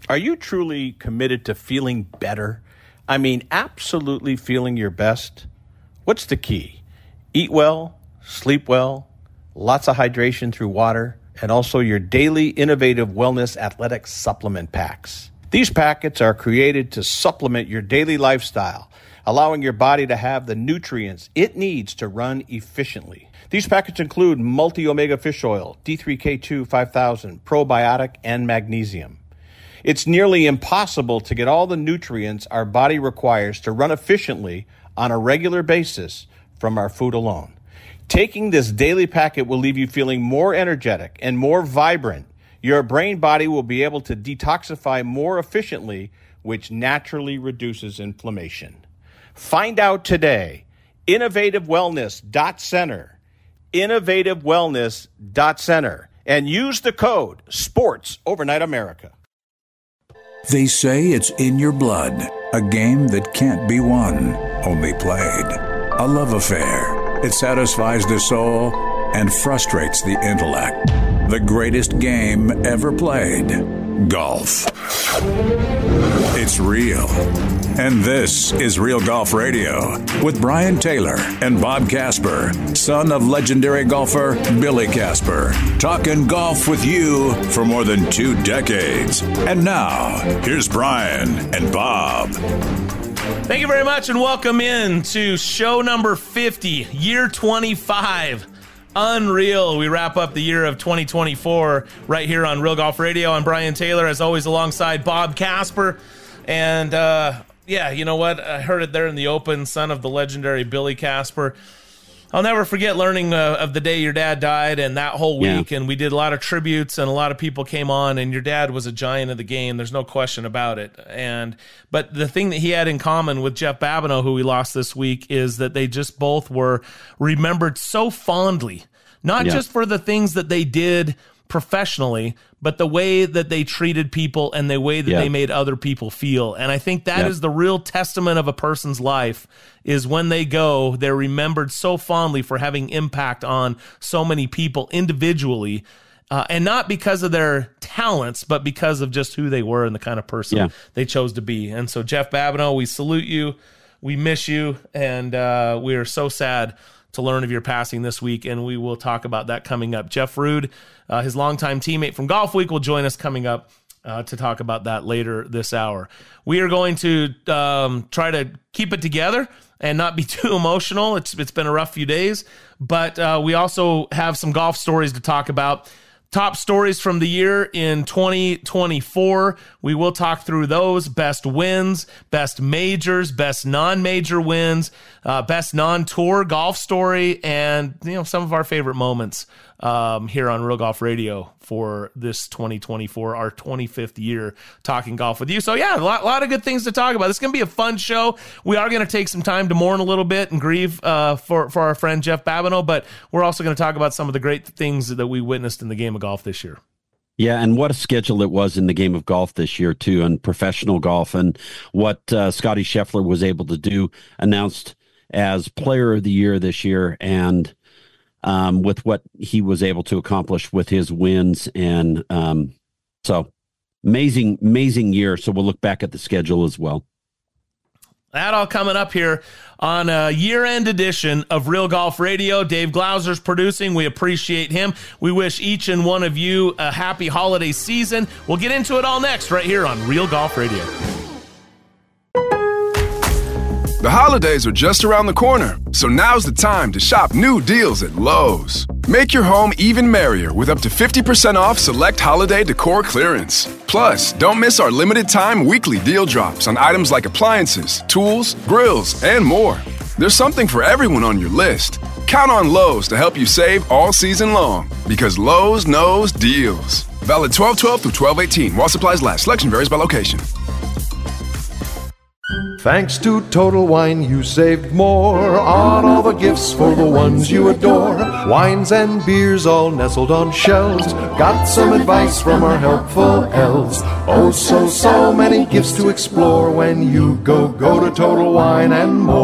Are you truly committed to feeling better? I mean, absolutely feeling your best? What's the key? Eat well, sleep well, lots of hydration through water, and also your daily innovative wellness athletic supplement packs. These packets are created to supplement your daily lifestyle, allowing your body to have the nutrients it needs to run efficiently. These packets include multi-omega fish oil, D3K2 5000, probiotic, and magnesium. It's nearly impossible to get all the nutrients our body requires to run efficiently on a regular basis from our food alone. Taking this daily packet will leave you feeling more energetic and more vibrant. Your brain body will be able to detoxify more efficiently, which naturally reduces inflammation. Find out today. InnovativeWellness.center. InnovativeWellness.center. And use the code SPORTS Overnight America. They say it's in your blood, a game that can't be won, only played. A love affair. It satisfies the soul and frustrates the intellect. The greatest game ever played. Golf. It's real. And this is Real Golf Radio with Brian Taylor and Bob Casper, son of legendary golfer Billy Casper. Talking golf with you for more than 2 decades. And now, here's Brian and Bob. Thank you very much and welcome in to show number 50, year 25. Unreal. We wrap up the year of 2024 right here on Real Golf Radio. I'm Brian Taylor, as always, alongside Bob Casper. And, yeah, you know what? I heard it there in the open, son of the legendary Billy Casper. I'll never forget learning of the day your dad died and that whole week. Yeah. And we did a lot of tributes and a lot of people came on, and your dad was a giant of the game. There's no question about it. But the thing that he had in common with Jeff Babineau, who we lost this week, is that they just both were remembered so fondly, not just for the things that they did professionally, but the way that they treated people and the way that they made other people feel. And I think that is the real testament of a person's life, is when they go, they're remembered so fondly for having impact on so many people individually, and not because of their talents, but because of just who they were and the kind of person they chose to be. And so, Jeff Babineau, we salute you, we miss you, and we are so sad to learn of your passing this week, and we will talk about that coming up. Jeff Rude, his longtime teammate from Golf Week, will join us coming up to talk about that later this hour. We are going to try to keep it together and not be too emotional. It's been a rough few days, but we also have some golf stories to talk about. Top stories from the year in 2024. We will talk through those. Best wins, best majors, best non-major wins, best non-tour golf story, and some of our favorite moments here on Real Golf Radio for this 2024, our 25th year talking golf with you. So yeah, a lot of good things to talk about. This is going to be a fun show. We are going to take some time to mourn a little bit and grieve for our friend Jeff Babineau, but we're also going to talk about some of the great things that we witnessed in the game of golf this year. Yeah, and what a schedule it was in the game of golf this year, too, and professional golf, and what Scotty Scheffler was able to do, announced as Player of the Year this year, and with what he was able to accomplish with his wins. And so amazing year. So we'll look back at the schedule as well. That all coming up here on a year-end edition of Real Golf Radio. Dave Glauser's producing. We appreciate him. We wish each and one of you a happy holiday season. We'll get into it all next right here on Real Golf Radio. The holidays are just around the corner, so now's the time to shop new deals at Lowe's. Make your home even merrier with up to 50% off select holiday decor clearance. Plus, don't miss our limited-time weekly deal drops on items like appliances, tools, grills, and more. There's something for everyone on your list. Count on Lowe's to help you save all season long, because Lowe's knows deals. Valid 12/12 through 12/18 while supplies last. Selection varies by location. Thanks to Total Wine, you saved more on all the gifts for the ones you adore. Wines and beers all nestled on shelves. Got some advice from our helpful elves. Oh, so many gifts to explore when you go to Total Wine and More.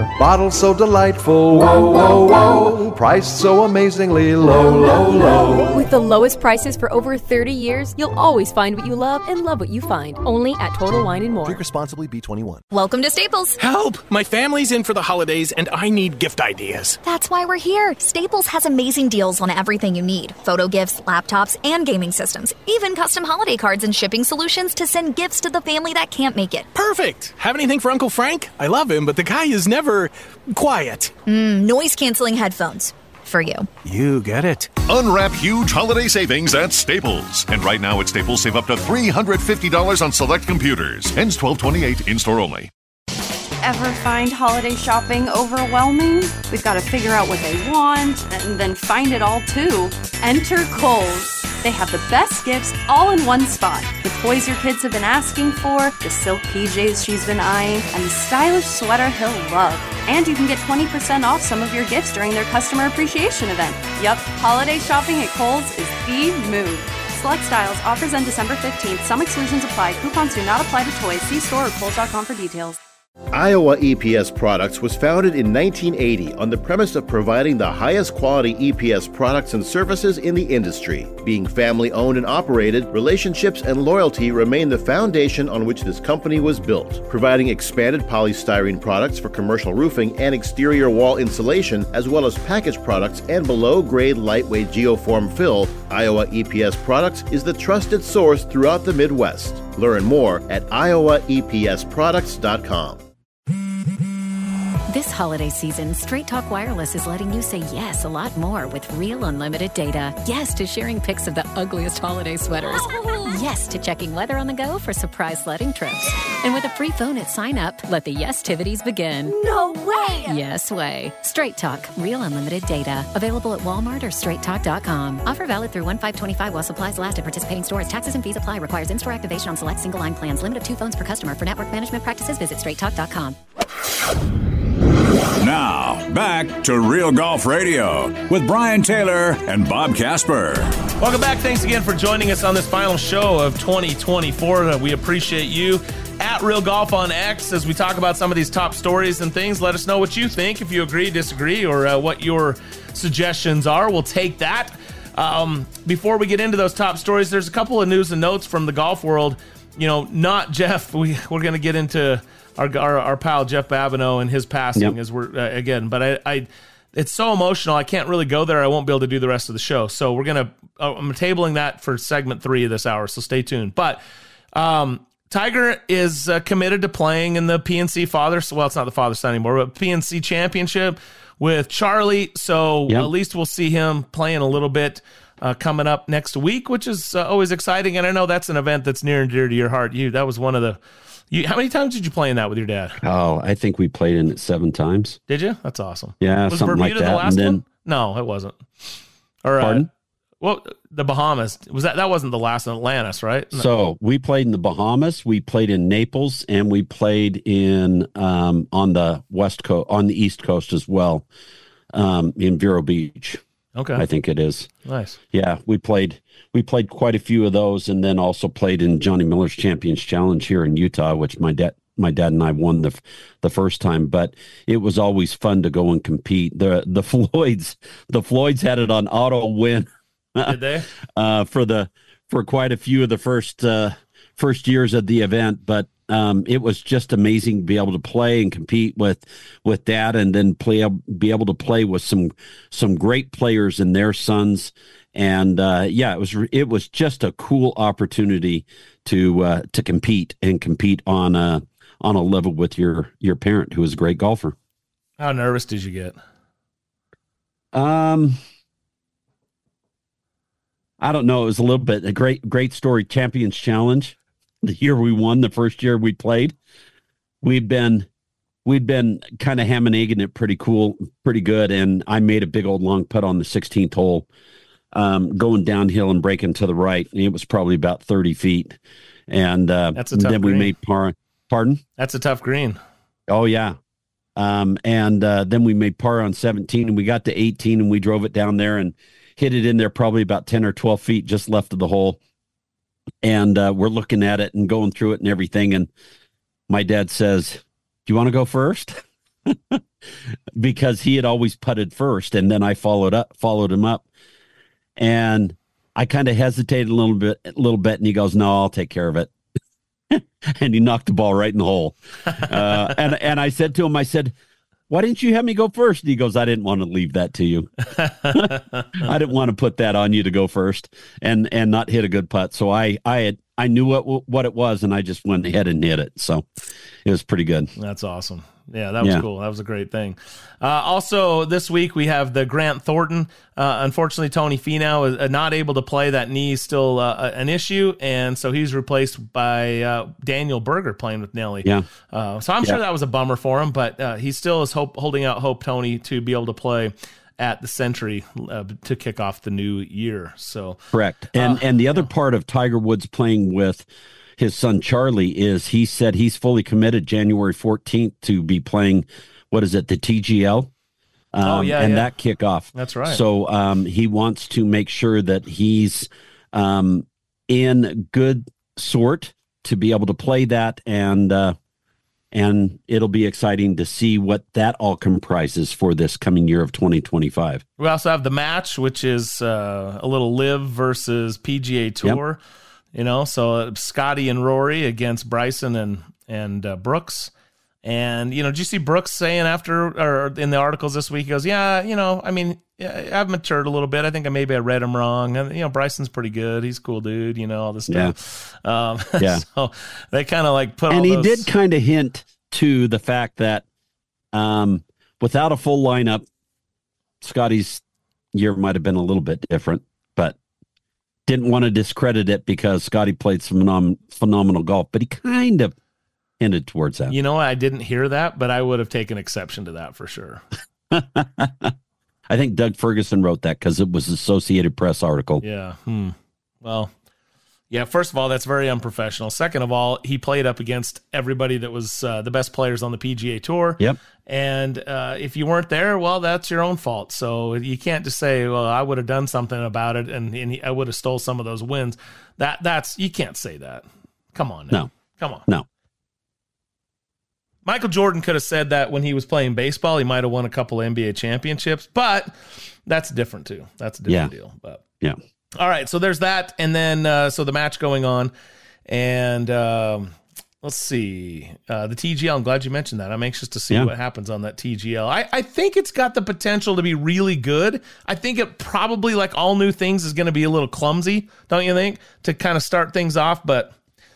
Bottle so delightful, whoa, whoa, whoa. Priced so amazingly low, low, low. With the lowest prices for over 30 years, you'll always find what you love and love what you find. Only at Total Wine & More. Drink responsibly, B21. Welcome to Staples. Help! My family's in for the holidays and I need gift ideas. That's why we're here. Staples has amazing deals on everything you need. Photo gifts, laptops, and gaming systems. Even custom holiday cards and shipping solutions to send gifts to the family that can't make it. Perfect! Have anything for Uncle Frank? I love him, but the guy is never quiet. Noise-canceling headphones. For you. You get it. Unwrap huge holiday savings at Staples. And right now at Staples, save up to $350 on select computers. Ends 12/28, in-store only. Ever find holiday shopping overwhelming? We've got to figure out what they want and then find it all too. Enter Kohl's. They have the best gifts all in one spot. The toys your kids have been asking for, the silk PJs she's been eyeing, and the stylish sweater he'll love. And you can get 20% off some of your gifts during their customer appreciation event. Yup, holiday shopping at Kohl's is the move. Select styles, offers end December 15th. Some exclusions apply. Coupons do not apply to toys. See store or Kohl's.com for details. Iowa EPS Products was founded in 1980 on the premise of providing the highest quality EPS products and services in the industry. Being family owned and operated, relationships and loyalty remain the foundation on which this company was built. Providing expanded polystyrene products for commercial roofing and exterior wall insulation, as well as packaged products and below-grade lightweight geoform fill, Iowa EPS Products is the trusted source throughout the Midwest. Learn more at iowaepsproducts.com. This holiday season, Straight Talk Wireless is letting you say yes a lot more with real unlimited data. Yes to sharing pics of the ugliest holiday sweaters. Yes to checking weather on the go for surprise sledding trips. And with a free phone at sign up, let the yes-tivities begin. No way! Yes way. Straight Talk, real unlimited data. Available at Walmart or straighttalk.com. Offer valid through 1/5/25 while supplies last at participating stores. Taxes and fees apply. Requires in-store activation on select single line plans. Limit of 2 phones per customer. For network management practices, visit straighttalk.com. Now, back to Real Golf Radio with Brian Taylor and Bob Casper. Welcome back. Thanks again for joining us on this final show of 2024. We appreciate you. At Real Golf on X, as we talk about some of these top stories and things, let us know what you think, if you agree, disagree, or what your suggestions are. We'll take that. Before we get into those top stories, there's a couple of news and notes from the golf world. You know, not Jeff. We're going to get into our pal Jeff Babineau and his passing as we're again, but I it's so emotional. I can't really go there. I won't be able to do the rest of the show. So I'm tabling that for segment 3 of this hour. So stay tuned. But Tiger is committed to playing in the PNC well, it's not the father-son anymore, but PNC Championship with Charlie. So at least we'll see him playing a little bit coming up next week, which is always exciting. And I know that's an event that's near and dear to your heart. That was one of the. How many times did you play in that with your dad? Oh, I think we played in it 7 times. Did you? That's awesome. Yeah, was something Bermuda like that. the last one? No, it wasn't. Or, pardon? Well, the Bahamas. That wasn't the last in Atlantis, right? No. So we played in the Bahamas, we played in Naples, and we played in on the West Coast, on the East Coast as well, in Vero Beach. Okay. I think it is. Nice. Yeah, we played quite a few of those, and then also played in Johnny Miller's Champions Challenge here in Utah, which my dad and I won the first time. But it was always fun to go and compete. The Floyds had it on auto win. Did they? For quite a few of the first years of the event, but it was just amazing to be able to play and compete with Dad, and then be able to play with some great players and their sons. And it was just a cool opportunity to compete on a level with your parent, who is a great golfer. How nervous did you get? I don't know. It was a little bit. A great story. Champions Challenge, the year we won, the first year we played, we'd been kind of ham and egging it pretty good. And I made a big old long putt on the 16th hole, going downhill and breaking to the right. And it was probably about 30 feet. And that's a tough then green. We made par. Pardon? That's a tough green. Oh yeah. And then we made par on 17, and we got to 18, and we drove it down there and hit it in there probably about 10 or 12 feet just left of the hole. And we're looking at it and going through it and everything. And my dad says, "Do you want to go first?" because he had always putted first, and then I followed him up, and I kind of hesitated a little bit, and he goes, "No, I'll take care of it," and he knocked the ball right in the hole. And I said to him, I said, "Why didn't you have me go first?" And he goes, "I didn't want to leave that to you. I didn't want to put that on you to go first and not hit a good putt." So I knew what it was, and I just went ahead and hit it. So it was pretty good. That's awesome. Yeah, that was cool. That was a great thing. Also, this week we have the Grant Thornton. Unfortunately, Tony Finau is not able to play. That knee is still an issue, and so he's replaced by Daniel Berger playing with Nelly. Yeah. So I'm sure that was a bummer for him, but he still is holding out hope, Tony, to be able to play at the Century to kick off the new year. So correct. And the other part of Tiger Woods playing with his son Charlie is he said he's fully committed January 14th to be playing, the TGL? That kickoff. That's right. So he wants to make sure that he's in good sort to be able to play that, and it'll be exciting to see what that all comprises for this coming year of 2025. We also have the match, which is a little Live versus PGA Tour. Yep. So Scotty and Rory against Bryson and Brooks. And, did you see Brooks saying or in the articles this week, he goes, I've matured a little bit. I think I read him wrong. And, Bryson's pretty good. He's a cool dude, all this stuff. Yeah. So they kind of like put and all he those... did kind of hint to the fact that without a full lineup, Scotty's year might have been a little bit different, but didn't want to discredit it because Scotty played some phenomenal golf, but he kind of hinted towards that. I didn't hear that, but I would have taken exception to that for sure. I think Doug Ferguson wrote that because it was Associated Press article. Yeah. Well, yeah, first of all, that's very unprofessional. Second of all, he played up against everybody that was the best players on the PGA Tour. Yep. And if you weren't there, well, that's your own fault. So you can't just say, well, I would have done something about it and I would have stole some of those wins. That's you can't say that. Come on now. No. Come on. No. Michael Jordan could have said that when he was playing baseball. He might have won a couple of NBA championships, but that's different too. That's a different deal. But yeah. All right, so there's that, and then so the match going on, and let's see, the TGL. I'm glad you mentioned that. I'm anxious to see what happens on that TGL. I think it's got the potential to be really good. I think it probably, like all new things, is going to be a little clumsy, don't you think, to kind of start things off, but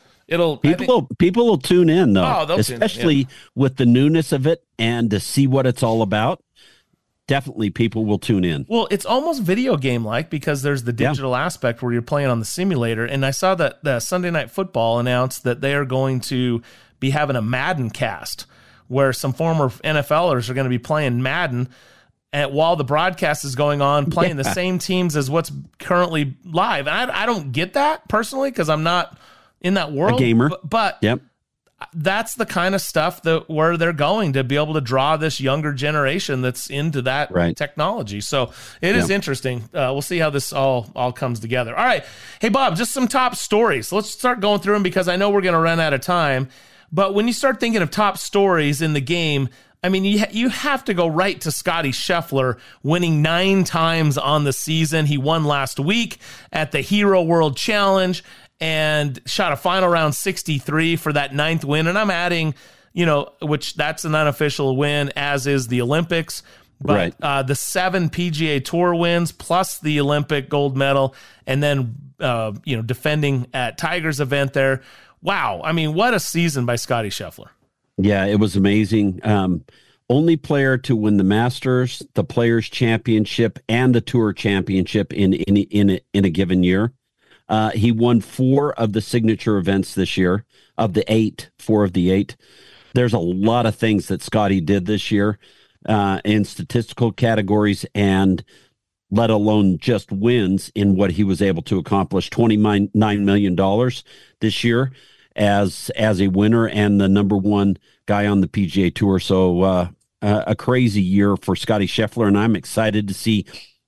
people will tune in though, especially with the newness of it and to see what it's all about. Definitely people will tune in. Well, it's almost video game-like because there's the digital aspect where you're playing on the simulator. And I saw that the Sunday Night Football announced that they are going to be having a Madden cast where some former NFLers are going to be playing Madden while the broadcast is going on, playing the same teams as what's currently live. And I don't get that personally because I'm not in that world. A gamer. But that's the kind of stuff where they're going to be able to draw this younger generation that's into that technology. So it is interesting. We'll see how this all comes together. All right. Hey, Bob, just some top stories. Let's start going through them because I know we're going to run out of time. But when you start thinking of top stories in the game, I mean, you have to go right to Scotty Scheffler winning 9 times on the season. He won last week at the Hero World Challenge and shot a final round 63 for that 9th win. And I'm adding, which that's an unofficial win, as is the Olympics. But the 7 PGA Tour wins plus the Olympic gold medal, and then, defending at Tiger's event there. Wow. I mean, what a season by Scotty Scheffler. Yeah, it was amazing. Only player to win the Masters, the Players Championship, and the Tour Championship in a given year. He won 4 of the signature events this year, of the 8, 4 of the 8. There's a lot of things that Scotty did this year in statistical categories, and let alone just wins in what he was able to accomplish. $29 million this year as a winner and the number 1 guy on the PGA Tour. So a crazy year for Scotty Scheffler, and I'm excited to see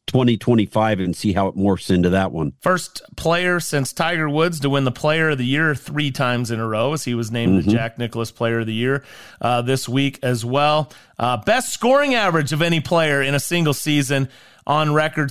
2025 and see how it morphs into that one. First player since Tiger Woods to win the Player of the Year 3 times in a row, as he was named the Jack Nicklaus Player of the Year this week as well. Best scoring average of any player in a single season on record,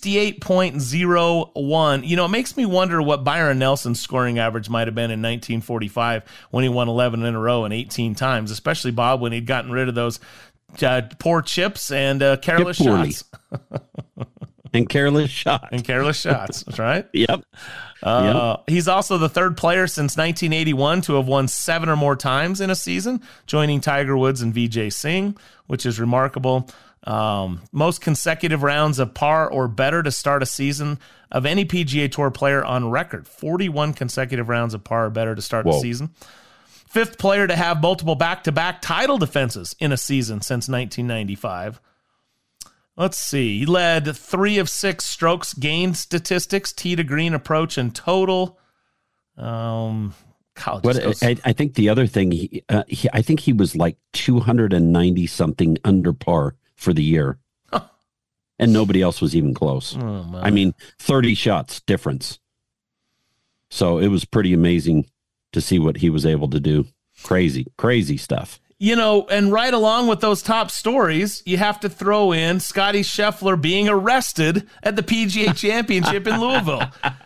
68.01. It makes me wonder what Byron Nelson's scoring average might have been in 1945 when he won 11 in a row and 18 times, especially Bob when he'd gotten rid of those poor chips and careless shots. And careless shots. That's right. Yep. He's also the third player since 1981 to have won 7 or more times in a season, joining Tiger Woods and Vijay Singh, which is remarkable. Most consecutive rounds of par or better to start a season of any PGA Tour player on record. 41 consecutive rounds of par or better to start the season. Fifth player to have multiple back-to-back title defenses in a season since 1995. Let's see. He led 3 of 6 strokes gained statistics, tee to green approach in total. I think the other thing, I think he was like 290 something under par for the year. Huh. And nobody else was even close. 30 shots difference. So it was pretty amazing to see what he was able to do. Crazy stuff. And right along with those top stories, you have to throw in Scottie Scheffler being arrested at the PGA Championship in Louisville.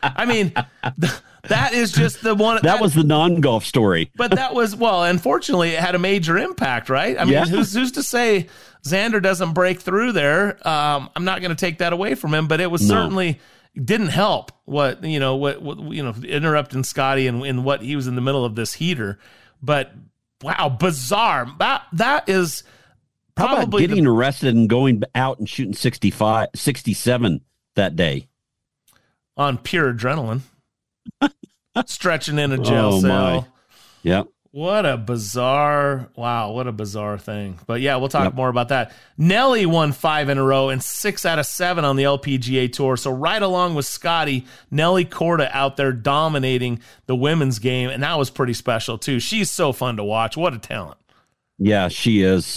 That is just the one. That was the non-golf story. But that was, unfortunately, it had a major impact, right? Who's to say Xander doesn't break through there? I'm not going to take that away from him, but it was certainly didn't help what interrupting Scottie and what he was in the middle of this heater. But wow, bizarre. That is probably how about getting arrested and going out and shooting 67 that day on pure adrenaline. Stretching in a jail cell. My. Yep. What a bizarre thing. But yeah, we'll talk more about that. Nelly won 5 in a row and 6 out of 7 on the LPGA Tour. So right along with Scottie, Nelly Korda out there dominating the women's game. And that was pretty special too. She's so fun to watch. What a talent. Yeah, she is.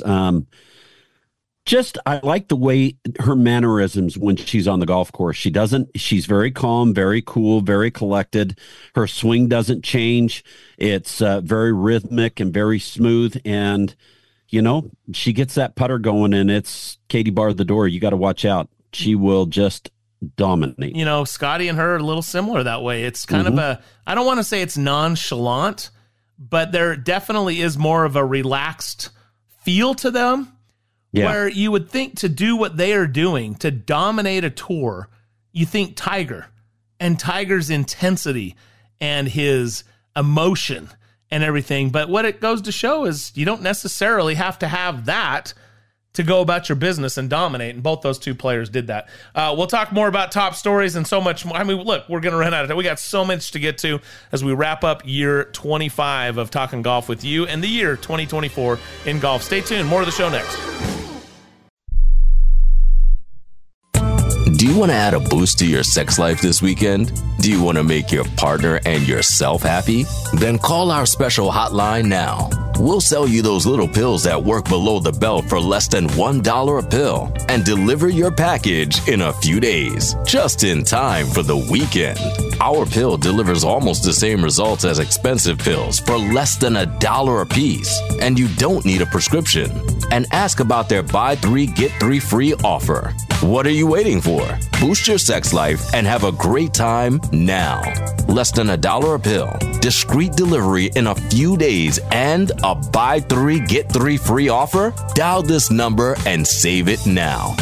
I like the way her mannerisms when she's on the golf course. She's very calm, very cool, very collected. Her swing doesn't change. It's very rhythmic and very smooth. And, she gets that putter going and it's Katie bar the door. You got to watch out. She will just dominate. Scottie and her are a little similar that way. It's kind of I don't want to say it's nonchalant, but there definitely is more of a relaxed feel to them. Yeah. Where you would think to do what they are doing, to dominate a tour, you think Tiger and Tiger's intensity and his emotion and everything. But what it goes to show is you don't necessarily have to have that to go about your business and dominate. And both those two players did that. We'll talk more about top stories and so much more. Look, we're going to run out of time. We got so much to get to as we wrap up year 25 of Talking Golf with you and the year 2024 in golf. Stay tuned. More of the show next. Do you want to add a boost to your sex life this weekend? Do you want to make your partner and yourself happy? Then call our special hotline now. We'll sell you those little pills that work below the belt for less than $1 a pill and deliver your package in a few days, just in time for the weekend. Our pill delivers almost the same results as expensive pills for less than $1 a piece, and you don't need a prescription. And ask about their buy 3 get 3 free offer. What are you waiting for? Boost your sex life and have a great time now. Less than $1 a pill, discreet delivery in a few days, and a buy 3 get 3 free offer? Dial this number and save it now.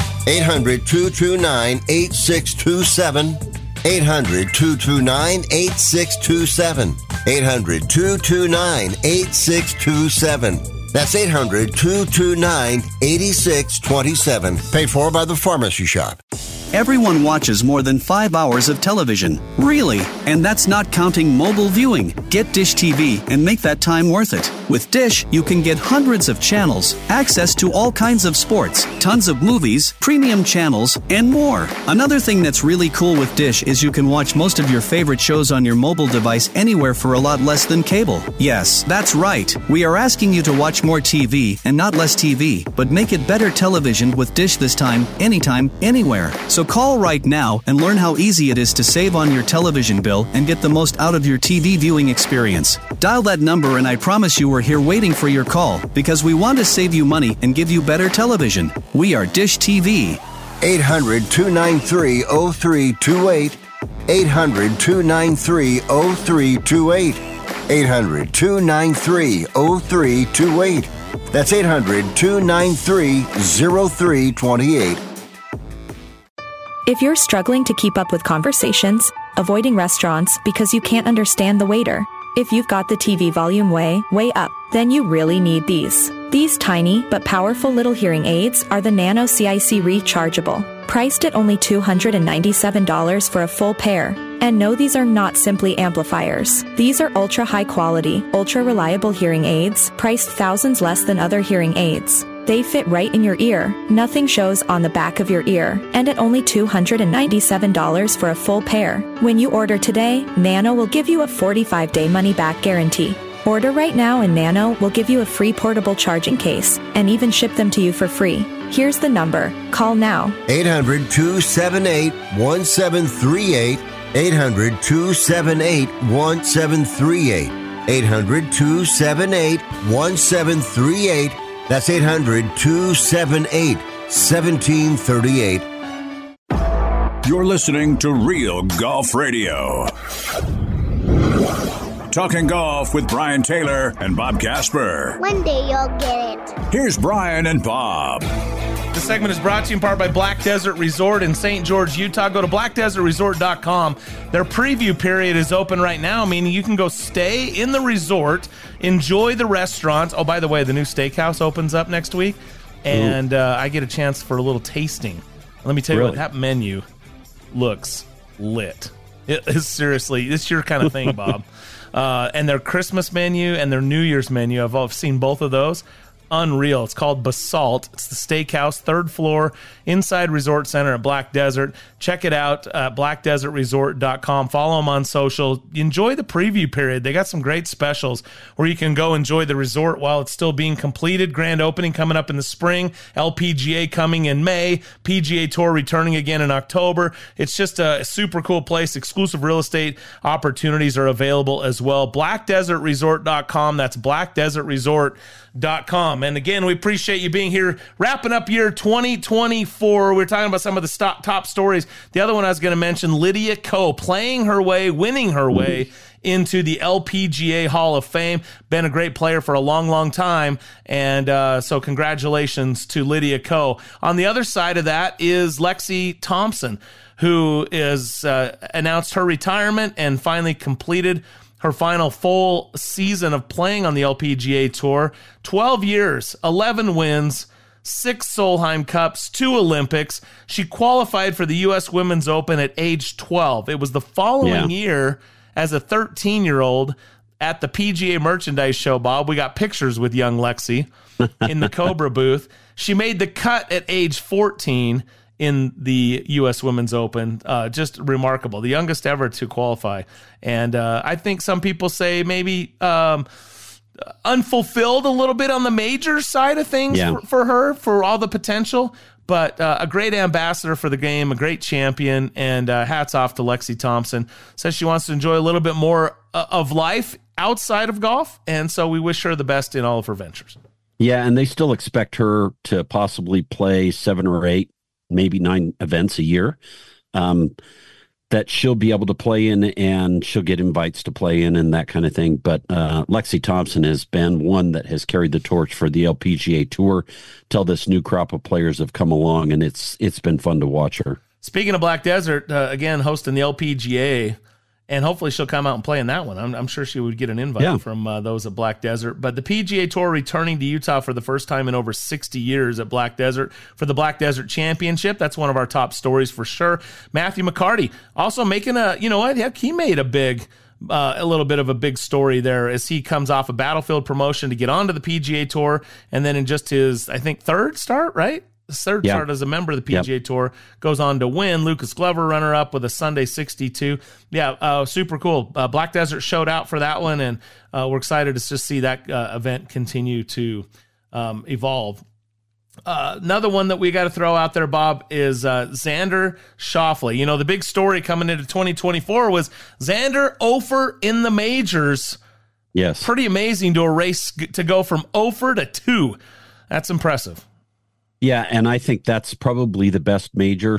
800-229-8627. 800-229-8627. 800-229-8627. That's 800-229-8627. Paid for by the Pharmacy Shop. Everyone watches more than 5 hours of television. Really? And that's not counting mobile viewing. Get Dish TV and make that time worth it. With Dish, you can get hundreds of channels, access to all kinds of sports, tons of movies, premium channels, and more. Another thing that's really cool with Dish is you can watch most of your favorite shows on your mobile device anywhere for a lot less than cable. Yes, that's right. We are asking you to watch more TV and not less TV, but make it better television with Dish this time, anytime, anywhere. So call right now and learn how easy it is to save on your television bill and get the most out of your TV viewing experience. Dial that number and I promise you we're here waiting for your call because we want to save you money and give you better television. We are Dish TV. 800-293-0328. 800-293-0328. 800-293-0328. That's 800-293-0328. If you're struggling to keep up with conversations, avoiding restaurants because you can't understand the waiter, if you've got the TV volume way up, then you really need these. These tiny but powerful little hearing aids are the Nano CIC Rechargeable, priced at only $297 for a full pair. And no, these are not simply amplifiers. These are ultra high quality, ultra reliable hearing aids, priced thousands less than other hearing aids. They fit right in your ear, nothing shows on the back of your ear, and at only $297 for a full pair. When you order today, Nano will give you a 45-day money-back guarantee. Order right now and Nano will give you a free portable charging case and even ship them to you for free. Here's the number. Call now. 800-278-1738. 800-278-1738. 800-278-1738. That's 800-278-1738. You're listening to Real Golf Radio. Talking golf with Brian Taylor and Bob Casper. One day you'll get it. Here's Brian and Bob. This segment is brought to you in part by Black Desert Resort in St. George, Utah. Go to blackdesertresort.com. Their preview period is open right now, meaning you can go stay in the resort, enjoy the restaurants. Oh, by the way, the new steakhouse opens up next week, and I get a chance for a little tasting. Let me tell you what, that menu looks lit. It is seriously, it's your kind of thing, Bob. And their Christmas menu and their New Year's menu, I've seen both of those. Unreal. It's called Basalt. It's the steakhouse, third floor, inside Resort Center at Black Desert. Check it out at blackdesertresort.com. Follow them on social. Enjoy the preview period. They got some great specials where you can go enjoy the resort while it's still being completed. Grand opening coming up in the spring. LPGA coming in May. PGA Tour returning again in October. It's just a super cool place. Exclusive real estate opportunities are available as well. blackdesertresort.com. That's blackdesertresort.com. And again, we appreciate you being here. Wrapping up year 2024. We're talking about some of the top stories. The other one I was going to mention, Lydia Ko, playing her way, winning her way into the LPGA Hall of Fame. Been a great player for a long, long time. And so congratulations to Lydia Ko. On the other side of that is Lexi Thompson, who is announced her retirement and finally completed her final full season of playing on the LPGA Tour. 12 years, 11 wins, 6 Solheim Cups, 2 Olympics. She qualified for the U.S. Women's Open at age 12. It was the following year as a 13-year-old at the PGA Merchandise Show, Bob. We got pictures with young Lexi in the Cobra booth. She made the cut at age 14 in the U.S. Women's Open. Just remarkable. The youngest ever to qualify. And I think some people say maybe unfulfilled a little bit on the major side of things for her, for all the potential. But a great ambassador for the game, a great champion, and hats off to Lexi Thompson. Says she wants to enjoy a little bit more of life outside of golf, and so we wish her the best in all of her ventures. Yeah, and they still expect her to possibly play 7 or 8, maybe 9 events a year that she'll be able to play in, and she'll get invites to play in and that kind of thing. But Lexi Thompson has been one that has carried the torch for the LPGA Tour till this new crop of players have come along, and it's been fun to watch her. Speaking of Black Desert, again, hosting the LPGA, and hopefully she'll come out and play in that one. I'm sure she would get an invite from those at Black Desert. But the PGA Tour returning to Utah for the first time in over 60 years at Black Desert for the Black Desert Championship. That's one of our top stories for sure. Matthew McCarty also making he made a big a little bit of a big story there as he comes off a Battlefield promotion to get onto the PGA Tour, and then in just his, I think, third start, right? Third start as a member of the PGA Tour, goes on to win. Lucas Glover, runner-up with a Sunday 62. Yeah, super cool. Black Desert showed out for that one, and we're excited to just see that event continue to evolve. Another one that we got to throw out there, Bob, is Xander Schauffele. You know, the big story coming into 2024 was Xander 0 in the majors. Yes. Pretty amazing to a race to go from 0 to 2. That's impressive. Yeah, and I think that's probably the best major.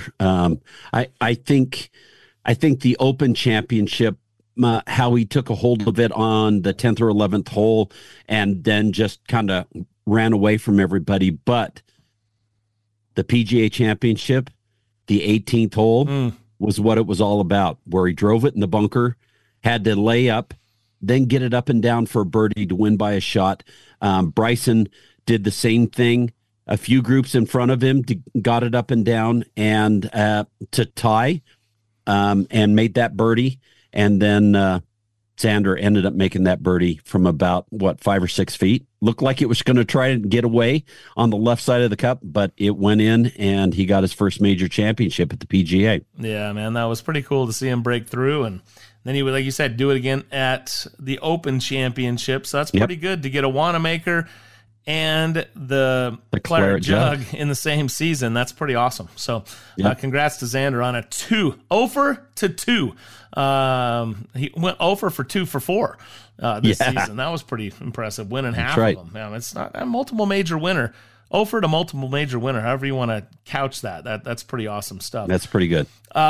I think the Open Championship, how he took a hold of it on the 10th or 11th hole and then just kind of ran away from everybody. But the PGA Championship, the 18th hole, was what it was all about, where he drove it in the bunker, had to lay up, then get it up and down for a birdie to win by a shot. Bryson did the same thing. A few groups in front of him got it up and down and to tie and made that birdie. And then Xander ended up making that birdie from about, 5 or 6 feet. Looked like it was going to try and get away on the left side of the cup, but it went in, and he got his first major championship at the PGA. Yeah, man, that was pretty cool to see him break through. And then he would, like you said, do it again at the Open Championship. So that's pretty good to get a Wanamaker and the Claret Jug in the same season. That's pretty awesome. So congrats to Xander on a 0 to 2. He went 0 for 2 for 4 this season. That was pretty impressive, winning half of them. Man, it's not a multiple major winner. 0 to multiple major winner, however you want to couch that. That's pretty awesome stuff. That's pretty good.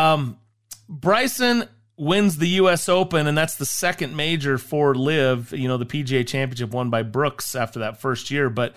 Bryson wins the U.S. Open, and that's the second major for LIV. You know, the PGA Championship won by Brooks after that first year. But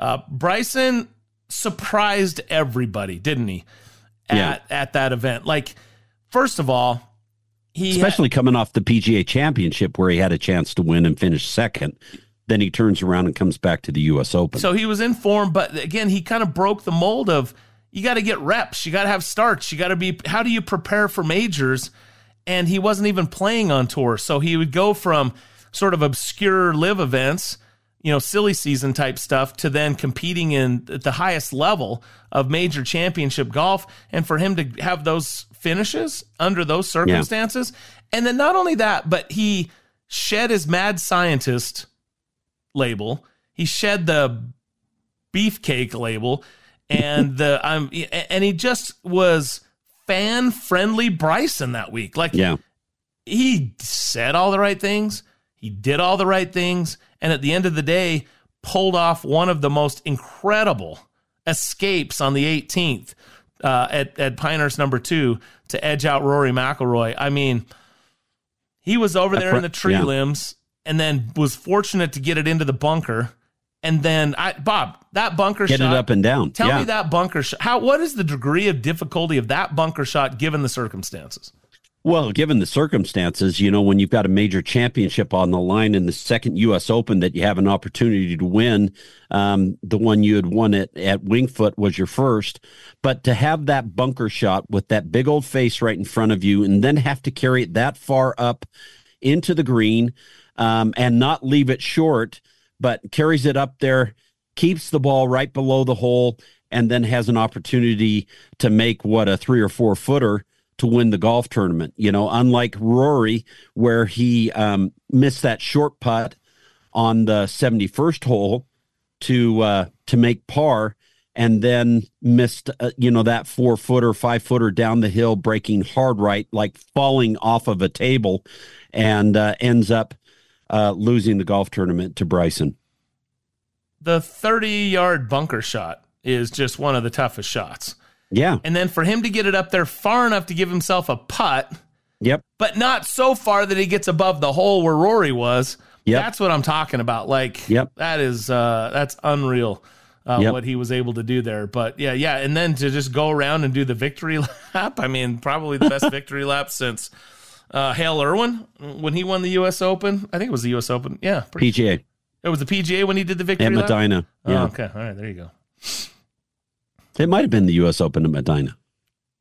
Bryson surprised everybody, didn't he, at that event? Like, first of all, especially coming off the PGA Championship where he had a chance to win and finish second. Then he turns around and comes back to the U.S. Open. So he was in form, but again, he kind of broke the mold of you got to get reps, you got to have starts, you got to be, how do you prepare for majors? And he wasn't even playing on tour. So he would go from sort of obscure LIV events, you know, silly season type stuff, to then competing in at the highest level of major championship golf. And for him to have those finishes under those circumstances. And then not only that, but he shed his mad scientist label. He shed the beefcake label, and and he just was fan-friendly Bryson that week. Like, he said all the right things, he did all the right things, and at the end of the day, pulled off one of the most incredible escapes on the 18th at Pinehurst number 2 to edge out Rory McIlroy. I mean, he was over there in the tree limbs and then was fortunate to get it into the bunker. And then, Bob, that bunker shot. Get it up and down. Tell me that bunker shot. What is the degree of difficulty of that bunker shot given the circumstances? Well, given the circumstances, you know, when you've got a major championship on the line in the second U.S. Open that you have an opportunity to win, the one you had won at Winged Foot was your first. But to have that bunker shot with that big old face right in front of you and then have to carry it that far up into the green and not leave it short, but carries it up there, keeps the ball right below the hole, and then has an opportunity to make a 3 or 4 footer to win the golf tournament. You know, unlike Rory, where he missed that short putt on the 71st hole to make par, and then missed that 4 footer, 5 footer down the hill, breaking hard right, like falling off of a table, and ends up losing the golf tournament to Bryson. The 30-yard bunker shot is just one of the toughest shots. Yeah. And then for him to get it up there far enough to give himself a putt, but not so far that he gets above the hole where Rory was. That's what I'm talking about. Like, that is that's unreal what he was able to do there. But and then to just go around and do the victory lap. I mean, probably the best victory lap since Hale Irwin when he won the U.S. Open. I think it was the U.S. Open. Yeah. PGA. It was the PGA when he did the victory at lap? Medina. Yeah. Oh, okay. All right. There you go. It might have been the U.S. Open at Medina. I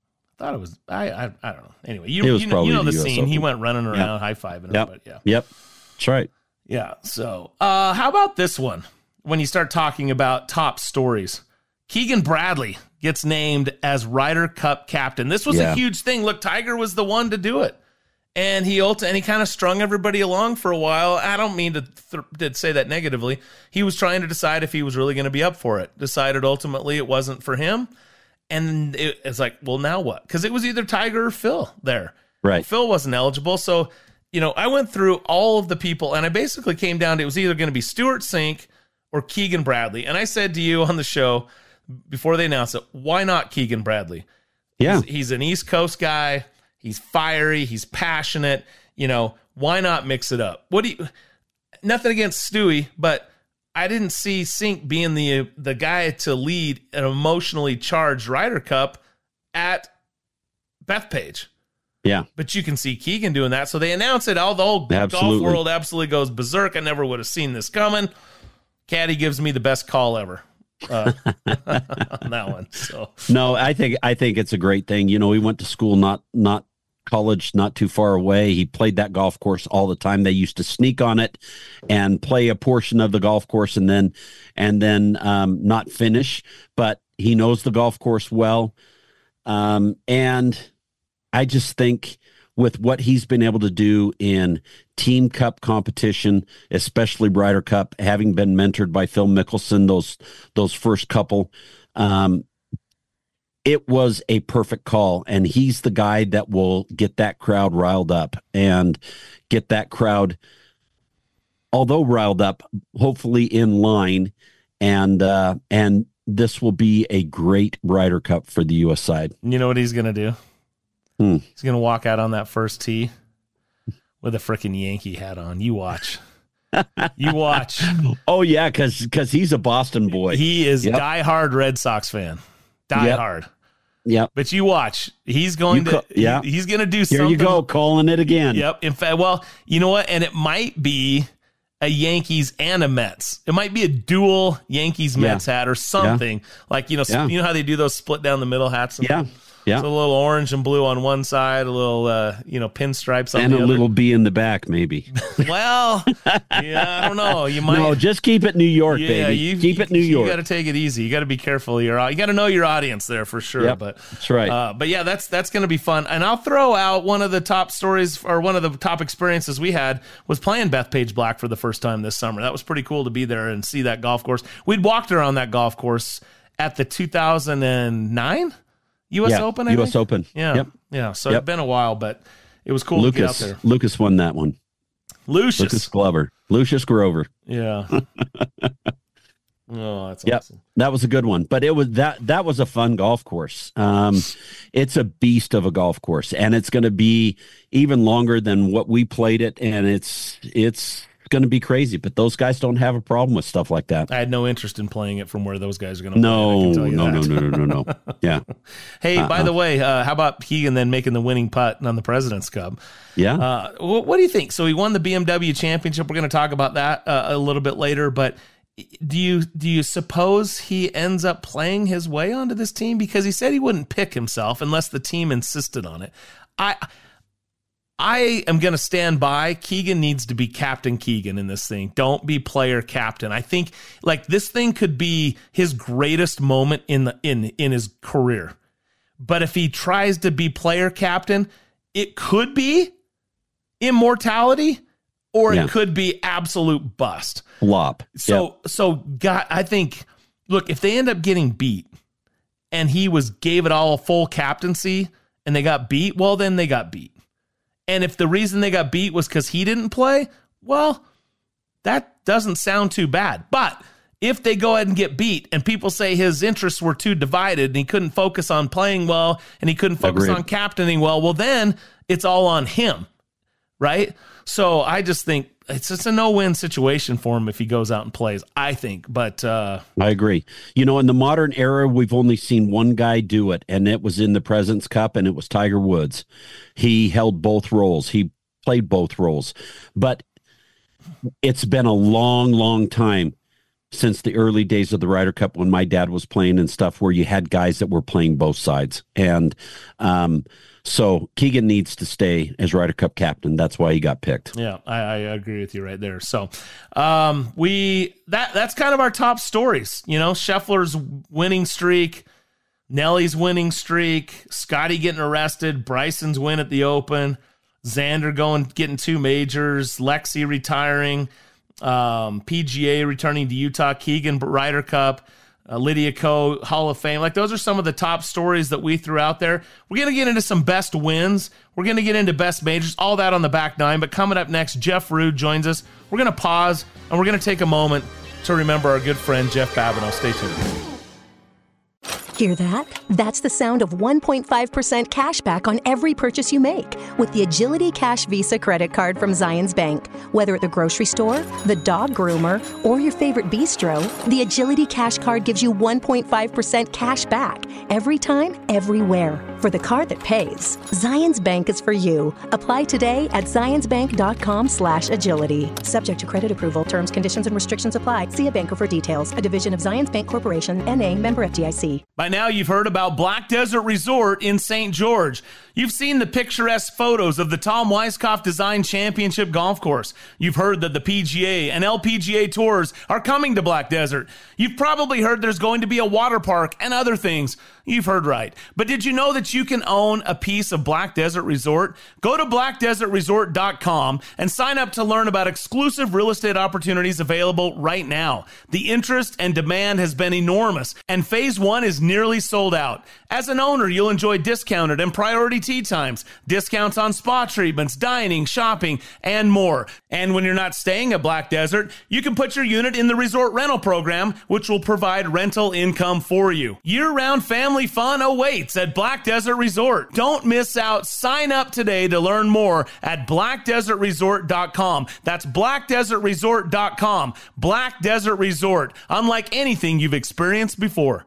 thought it was. I don't know. Anyway, It was you probably know the the US scene. Open. He went running around, high-fiving him. Yep. But yeah. Yep. That's right. Yeah. So, how about this one? When you start talking about top stories, Keegan Bradley gets named as Ryder Cup captain. This was a huge thing. Look, Tiger was the one to do it, and he kind of strung everybody along for a while. I don't mean to say that negatively. He was trying to decide if he was really going to be up for it. Decided ultimately it wasn't for him, and it's like, well, now what? Because it was either Tiger or Phil there. Right. Phil wasn't eligible, so I went through all of the people, and I basically came down to it was either going to be Stuart Sink or Keegan Bradley. And I said to you on the show before they announced it, why not Keegan Bradley? Yeah. He's an East Coast guy. He's fiery. He's passionate. Why not mix it up? Nothing against Stewie, but I didn't see Sink being the guy to lead an emotionally charged Ryder Cup at Bethpage. Yeah. But you can see Keegan doing that. So they announce it. The whole golf world absolutely goes berserk. I never would have seen this coming. Caddy gives me the best call ever on that one. So no, I think it's a great thing. We went to school, not college, not too far away. He played that golf course all the time. They used to sneak on it and play a portion of the golf course and then not finish. But he knows the golf course well, and I just think with what he's been able to do in Team Cup competition, especially Ryder Cup, having been mentored by Phil Mickelson, those first couple, it was a perfect call. And he's the guy that will get that crowd riled up and get that crowd, although riled up, hopefully in line. And this will be a great Ryder Cup for the U.S. side. You know what he's going to do? He's going to walk out on that first tee with a freaking Yankee hat on. You watch. You watch. Oh, yeah, because he's a Boston boy. He is diehard Red Sox fan. Diehard. Yep. But you watch. He's going he's going to do something. Here you go, calling it again. Yep. In fact, well, you know what? And it might be a Yankees and a Mets. It might be a dual Yankees-Mets hat or something. Like, you know how they do those split down the middle hats? Yeah. So a little orange and blue on one side, a little, pinstripes on and the other. And a little B in the back, maybe. Well, yeah, I don't know. You might. No, just keep it New York, baby. Keep it New York. You got to take it easy. You got to be careful. You got to know your audience there for sure. Yep, but that's right. But yeah, that's going to be fun. And I'll throw out one of the top stories or one of the top experiences we had was playing Bethpage Black for the first time this summer. That was pretty cool to be there and see that golf course. We'd walked around that golf course at the 2009 U.S. Open, I U.S. think? Open. Yeah. Yep. Yeah. So it's been a while, but it was cool to get out there. Lucas won that one. Lucas Glover. Lucius Grover. Yeah. Oh, that's awesome. That was a good one. But it was that was a fun golf course. It's a beast of a golf course, and it's going to be even longer than what we played it, and it's going to be crazy. But those guys don't have a problem with stuff like that. I had no interest in playing it from where those guys are going to play. No. Yeah. Hey, by the way, how about Keegan then making the winning putt on the President's Cup? Yeah. What do you think? So he won the BMW Championship. We're going to talk about that a little bit later, but do you suppose he ends up playing his way onto this team? Because he said he wouldn't pick himself unless the team insisted on it. I am going to stand by. Keegan needs to be Captain Keegan in this thing. Don't be player captain. I think like this thing could be his greatest moment in his career. But if he tries to be player captain, it could be immortality or it could be absolute bust. Flop. So God, I think, look, if they end up getting beat and he gave it all a full captaincy and they got beat, well, then they got beat. And if the reason they got beat was because he didn't play, well, that doesn't sound too bad. But if they go ahead and get beat and people say his interests were too divided and he couldn't focus on playing well and he couldn't focus on captaining well, then it's all on him, right? So I just think it's just a no-win situation for him if he goes out and plays, I think. But I agree. In the modern era, we've only seen one guy do it, and it was in the President's Cup, and it was Tiger Woods. He held both roles. He played both roles. But it's been a long, long time since the early days of the Ryder Cup when my dad was playing and stuff, where you had guys that were playing both sides. And so Keegan needs to stay as Ryder Cup captain. That's why he got picked. Yeah, I agree with you right there. So that's kind of our top stories. Scheffler's winning streak, Nelly's winning streak, Scotty getting arrested, Bryson's win at the Open, Xander getting 2 majors, Lexi retiring, PGA returning to Utah, Keegan Ryder Cup, Lydia Ko Hall of Fame. Like, those are some of the top stories that we threw out there. We're going to get into some best wins. We're going to get into best majors, all that on the back nine. But coming up next, Jeff Rude joins us. We're going to pause, and we're going to take a moment to remember our good friend, Jeff Babineau. Stay tuned. Hear that? That's the sound of 1.5% cash back on every purchase you make with the Agility Cash Visa credit card from Zions Bank. Whether at the grocery store, the dog groomer, or your favorite bistro, the Agility Cash card gives you 1.5% cash back every time, everywhere. For the card that pays, Zions Bank is for you. Apply today at zionsbank.com/agility. Subject to credit approval. Terms, conditions, and restrictions apply. See a banker for details. A division of Zions Bank Corporation, N.A., member FDIC. By now, you've heard about Black Desert Resort in St. George. You've seen the picturesque photos of the Tom Weiskopf Design Championship Golf Course. You've heard that the PGA and LPGA tours are coming to Black Desert. You've probably heard there's going to be a water park and other things. You've heard right. But did you know that you can own a piece of Black Desert Resort? Go to blackdesertresort.com and sign up to learn about exclusive real estate opportunities available right now. The interest and demand has been enormous, and Phase 1 is nearly sold out. As an owner, you'll enjoy discounted and priority tee times, discounts on spa treatments, dining, shopping, and more. And when you're not staying at Black Desert, you can put your unit in the resort rental program, which will provide rental income for you. Year-round family fun awaits at Black Desert Resort. Don't miss out. Sign up today to learn more at blackdesertresort.com. That's blackdesertresort.com. Black Desert Resort, unlike anything you've experienced before.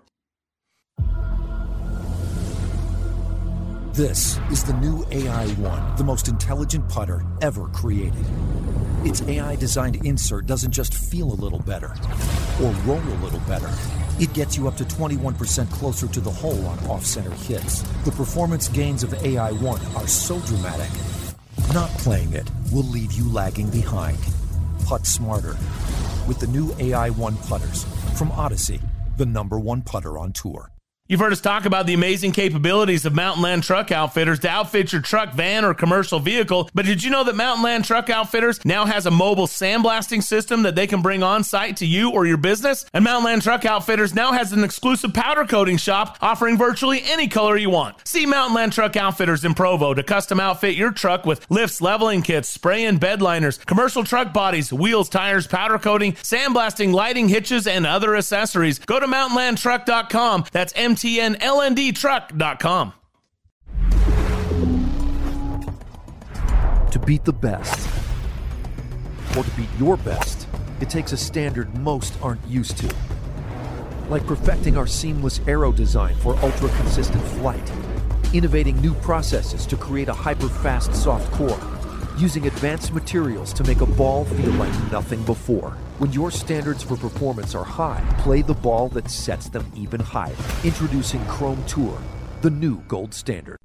This is the new AI-1, the most intelligent putter ever created. Its AI-designed insert doesn't just feel a little better or roll a little better. It gets you up to 21% closer to the hole on off-center hits. The performance gains of AI-1 are so dramatic, not playing it will leave you lagging behind. Putt smarter with the new AI-1 putters from Odyssey, the #1 putter on tour. You've heard us talk about the amazing capabilities of Mountain Land Truck Outfitters to outfit your truck, van, or commercial vehicle. But did you know that Mountain Land Truck Outfitters now has a mobile sandblasting system that they can bring on site to you or your business? And Mountain Land Truck Outfitters now has an exclusive powder coating shop offering virtually any color you want. See Mountain Land Truck Outfitters in Provo to custom outfit your truck with lifts, leveling kits, spray and bed liners, commercial truck bodies, wheels, tires, powder coating, sandblasting, lighting, hitches, and other accessories. Go to mountainlandtruck.com. That's MTNLNDtruck.com. To beat the best, or to beat your best, it takes a standard most aren't used to. Like perfecting our seamless aero design for ultra-consistent flight, innovating new processes to create a hyper-fast soft core, using advanced materials to make a ball feel like nothing before. When your standards for performance are high, play the ball that sets them even higher. Introducing Chrome Tour, the new gold standard.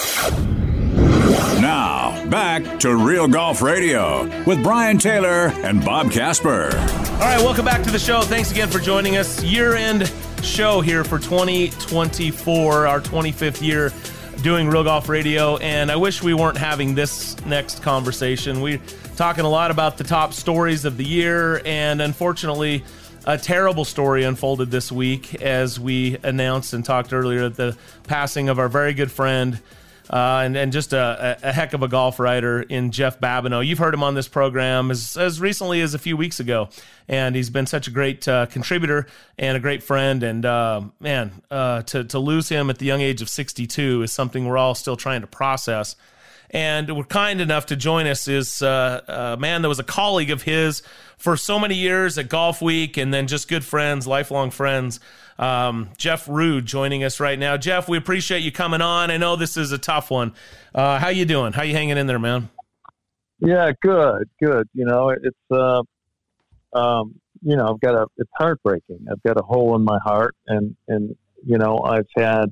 Now, back to Real Golf Radio with Brian Taylor and Bob Casper. All right, welcome back to the show. Thanks again for joining us. Year-end show here for 2024, our 25th year doing Real Golf Radio, and I wish we weren't having this next conversation. We're talking a lot about the top stories of the year, and unfortunately, a terrible story unfolded this week as we announced and talked earlier the passing of our very good friend and just a heck of a golf writer in Jeff Babineau. You've heard him on this program as recently as a few weeks ago, and he's been such a great contributor and a great friend. And to lose him at the young age of 62 is something we're all still trying to process. And we're kind enough to join us is a man that was a colleague of his for so many years at Golf Week, and then just good friends, lifelong friends. Jeff Rude joining us right now. Jeff, we appreciate you coming on. I know this is a tough one. How you doing? How you hanging in there, man? Yeah, good. You know, it's it's heartbreaking. I've got a hole in my heart, and I've had,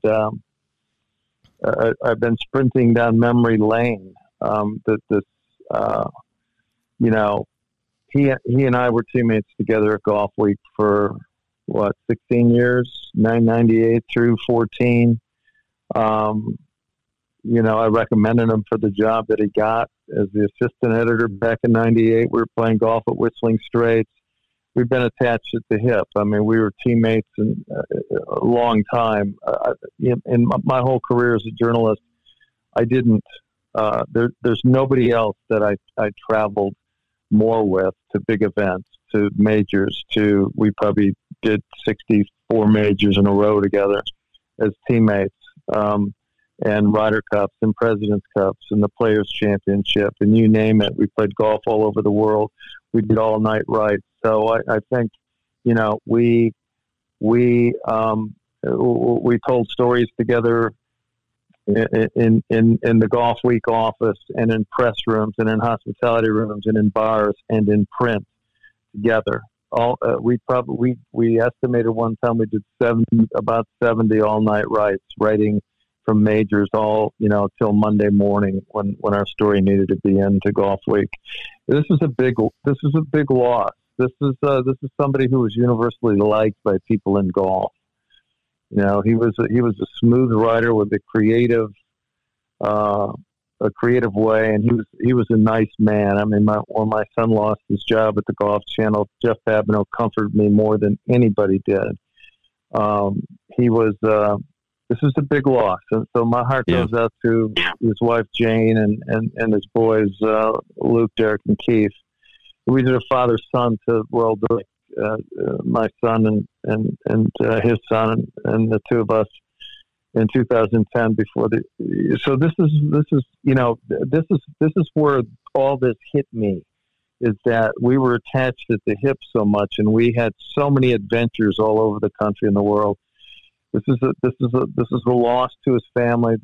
I've been sprinting down memory lane. He and I were teammates together at Golf Week for 16 years, 998 through 14. I recommended him for the job that he got as the assistant editor back in 98. We were playing golf at Whistling Straits. We've been attached at the hip. I mean, we were teammates in a long time. In my whole career as a journalist, I didn't. There's nobody else that I traveled more with to big events, to majors. We probably did 64 majors in a row together as teammates, and Ryder Cups and President's Cups and the Players Championship, and you name it. We played golf all over the world. We did all night rides. So I think, we told stories together in the Golf Week office and in press rooms and in hospitality rooms and in bars and in print together. We estimated one time we did about 70 all night rides, writing from majors all till Monday morning when our story needed to be into Golf Week. This is a big loss. This is somebody who was universally liked by people in golf. He was a smooth writer with a creative way, and he was a nice man. I mean, when my son lost his job at the Golf Channel, Jeff Babineau comforted me more than anybody did. This is a big loss, and so my heart goes out to his wife Jane and his boys Luke, Derek, and Keith. We did a father-son to Royal Drake, my son and his son, and the two of us in 2010. So this is where all this hit me, is that we were attached at the hip so much, and we had so many adventures all over the country and the world. This is a loss to his family.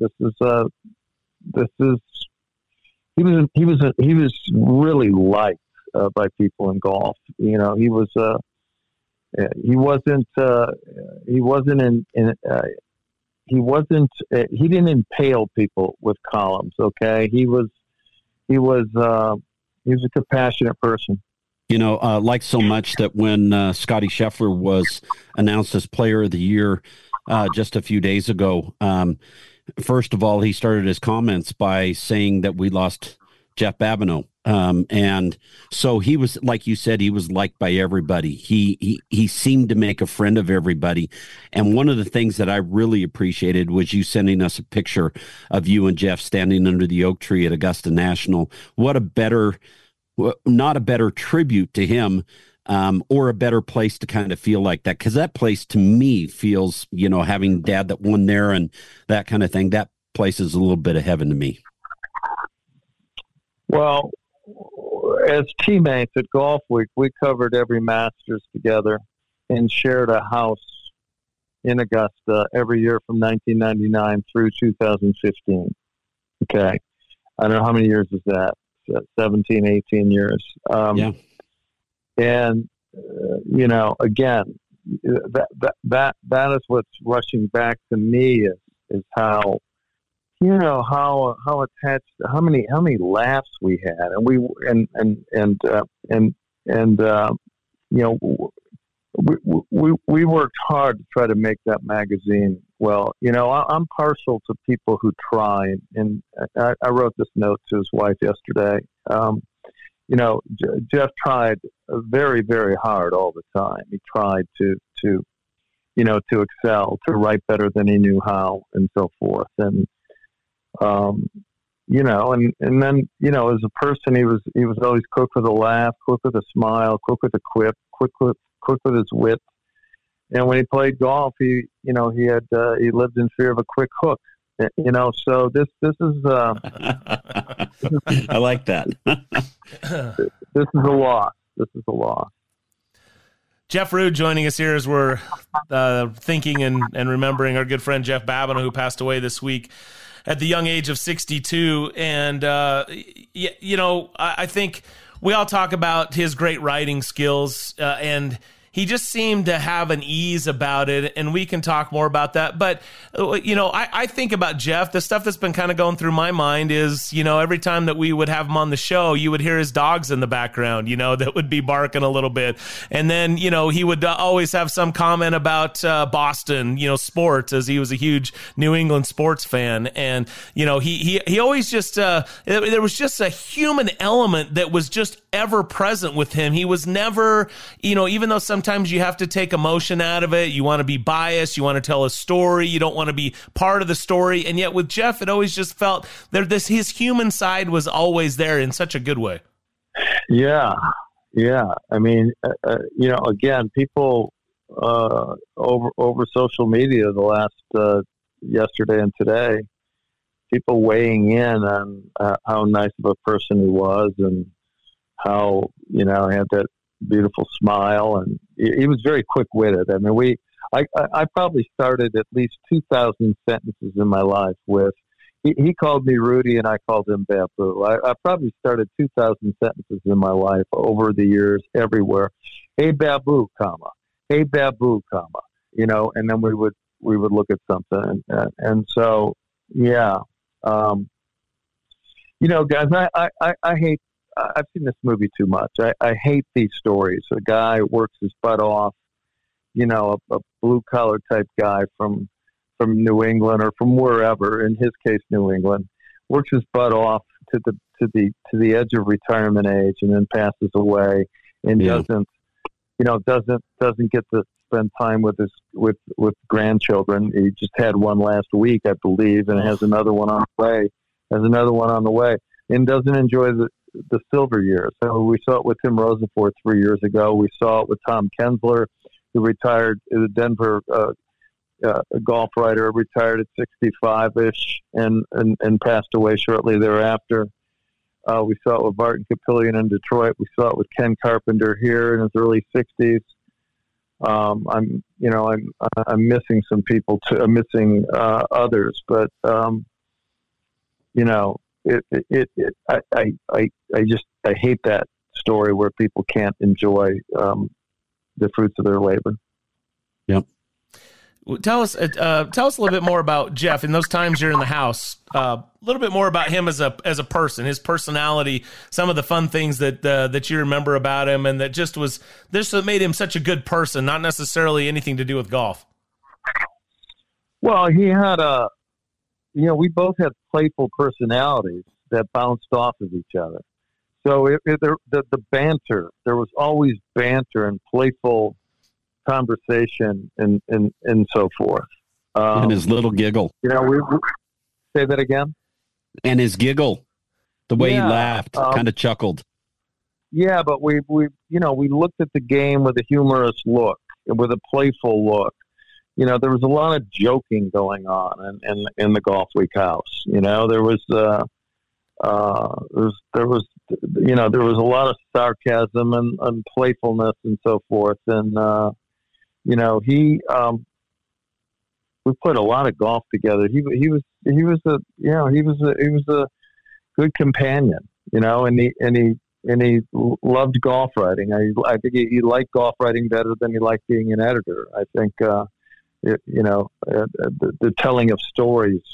He was really liked by people in golf. He didn't impale people with columns. Okay. He was a compassionate person. Like so much that when Scotty Scheffler was announced as Player of the Year just a few days ago, first of all, he started his comments by saying that we lost Jeff Babineau. And so he was, like you said, he was liked by everybody. He seemed to make a friend of everybody. And one of the things that I really appreciated was you sending us a picture of you and Jeff standing under the oak tree at Augusta National. Not a better tribute to him, or a better place to kind of feel like that. Because that place, to me, feels, having dad that won there and that kind of thing, that place is a little bit of heaven to me. Well, as teammates at Golf Week, we covered every Masters together and shared a house in Augusta every year from 1999 through 2015. Okay. I don't know how many years is that? 17, 18 years. And, again, that is what's rushing back to me is how, how attached, how many laughs we had. And we worked hard to try to make that magazine. Well, I'm partial to people who try, and I wrote this note to his wife yesterday. Jeff tried very, very hard all the time. He tried to excel, to write better than he knew how, and so forth. And and then as a person, he was always quick with a laugh, quick with a smile, quick with a quip, quick with his wit. And when he played golf, he lived in fear of a quick hook. So this is I like that. This is a loss. This is a loss. Jeff Rude joining us here as we're thinking and remembering our good friend Jeff Babineau, who passed away this week at the young age of 62. And, I think we all talk about his great writing skills, and he just seemed to have an ease about it, and we can talk more about that. But, I think about Jeff, the stuff that's been kind of going through my mind is, every time that we would have him on the show, you would hear his dogs in the background, that would be barking a little bit. And then, he would always have some comment about Boston, sports, as he was a huge New England sports fan. And, he always just, there was just a human element that was just ever present with him. He was never, even though sometimes you have to take emotion out of it, you want to be biased, you want to tell a story, you don't want to be part of the story. And yet with Jeff, it always just felt his human side was always there in such a good way. Yeah. I mean, again, people over social media the last yesterday and today, people weighing in on how nice of a person he was, and how he had that beautiful smile, and he was very quick-witted. I mean, I probably started at least 2,000 sentences in my life with. He called me Rudy, and I called him Babu. I probably started 2,000 sentences in my life over the years, everywhere. Hey Babu, comma. Hey Babu, comma. And then we would look at something, and so yeah. Guys, I hate. I've seen this movie too much. I hate these stories. A guy works his butt off, a blue-collar type guy from New England or from wherever, in his case, New England, works his butt off to the edge of retirement age, and then passes away, and doesn't get to spend time with grandchildren. He just had one last week, I believe, and has another one on the way. And doesn't enjoy the silver years. So we saw it with Tim Rosenfort 3 years ago. We saw it with Tom Kensler, who retired, the Denver golf writer, retired at 65-ish and passed away shortly thereafter. We saw it with Barton Capillion in Detroit. We saw it with Ken Carpenter here in his early 60s. I'm missing some people too. I'm missing others, but I hate that story where people can't enjoy the fruits of their labor. Yep. Tell us a little bit more about Jeff in those times you're in the house. A little bit more about him as a person, his personality, some of the fun things that you remember about him, and that just made him such a good person, not necessarily anything to do with golf. Well, he had we both had playful personalities that bounced off of each other. So the banter, there was always banter and playful conversation and so forth. And his little giggle. We say that again? And his giggle, the way he laughed, kind of chuckled. Yeah, but we looked at the game with a humorous look, with a playful look. There was a lot of joking going on in the Golf Week house. There was a lot of sarcasm and playfulness and so forth. And we played a lot of golf together. He was a good companion. And he loved golf writing. I think he liked golf writing better than he liked being an editor. I think. The telling of stories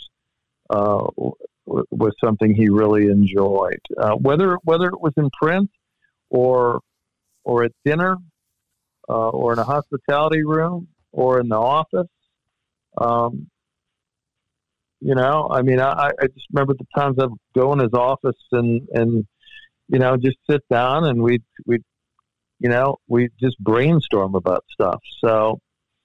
was something he really enjoyed. Whether it was in print or at dinner or in a hospitality room or in the office, I just remember the times I'd go in his office and just sit down and we'd just brainstorm about stuff. So.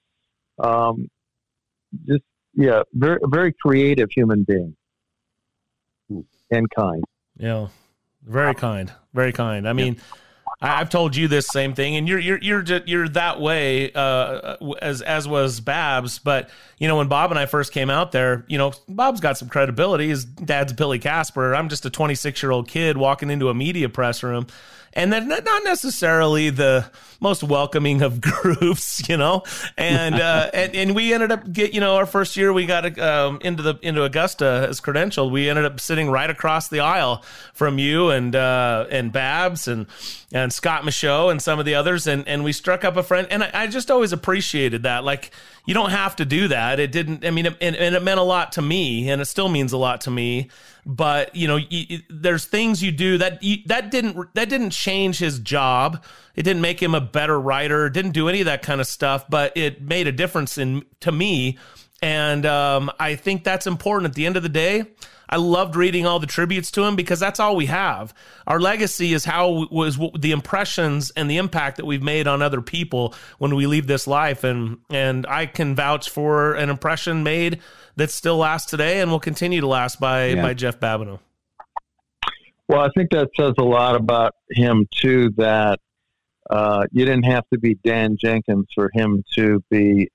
Very, very creative human being and kind. Yeah, very kind, very kind. I mean, I've told you this same thing, and you're that way as was Babs. But when Bob and I first came out there, Bob's got some credibility. His dad's Billy Casper. I'm just a 26-year-old kid walking into a media press room. and they're not necessarily the most welcoming of groups, you know, and we ended up our first year we got into Augusta as credentialed. We ended up sitting right across the aisle from you and Babs and Scott Michaud and some of the others, and we struck up a friend, and I just always appreciated that. Like, you don't have to do that. It didn't. I mean, and it meant a lot to me, and it still means a lot to me. But there's things you do that didn't change his job. It didn't make him a better writer. It didn't do any of that kind of stuff. But it made a difference to me, and I think that's important. At the end of the day, I loved reading all the tributes to him because that's all we have. Our legacy is the impressions and the impact that we've made on other people when we leave this life. And I can vouch for an impression made that still lasts today and will continue to last by Jeff Babineau. Well, I think that says a lot about him too, that you didn't have to be Dan Jenkins for him to be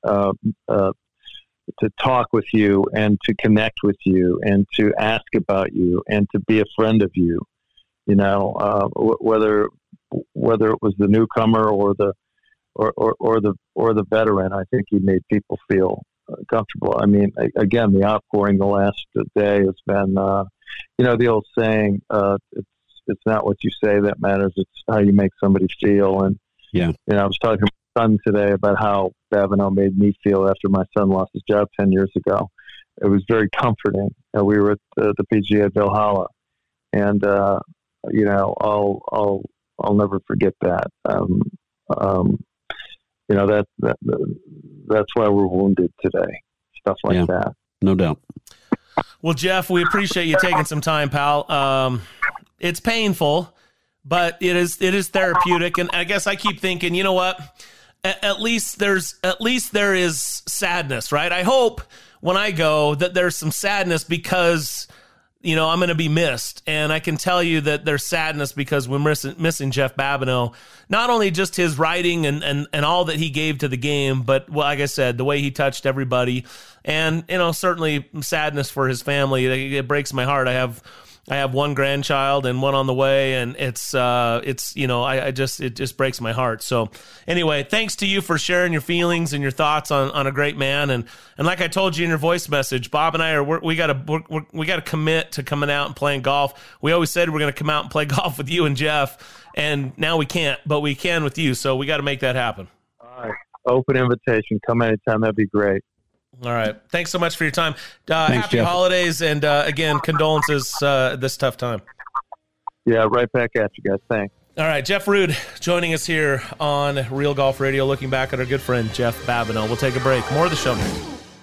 to talk with you and to connect with you and to ask about you and to be a friend of you, whether it was the newcomer or the veteran. I think he made people feel comfortable. I mean, again, the outpouring the last day has been, the old saying, it's not what you say that matters. It's how you make somebody feel. And, I was talking to my son today about how Babineau made me feel after my son lost his job 10 years ago. It was very comforting. We were at the PGA at Valhalla, and I'll never forget that. That's why we're wounded today. Stuff like that. No doubt. Well, Jeff, we appreciate you taking some time, pal. It's painful, but it is therapeutic, and I guess I keep thinking, you know what? At least there is sadness, right? I hope when I go that there's some sadness because I'm going to be missed, and I can tell you that there's sadness because we're missing Jeff Babineau. Not only just his writing and all that he gave to the game, but like I said, the way he touched everybody, and certainly sadness for his family. It breaks my heart. I have one grandchild and one on the way, and it just breaks my heart. So anyway, thanks to you for sharing your feelings and your thoughts on a great man. And like I told you in your voice message, Bob and I we got to commit to coming out and playing golf. We always said we're going to come out and play golf with you and Jeff, and now we can't, but we can with you. So we got to make that happen. All right. Open invitation. Come anytime. That'd be great. All right. Thanks so much for your time. Thanks, happy Jeff. holidays, and again, condolences this tough time. Yeah, right back at you guys. Thanks. All right, Jeff Rude joining us here on Real Golf Radio, looking back at our good friend Jeff Babineau. We'll take a break. More of the show next.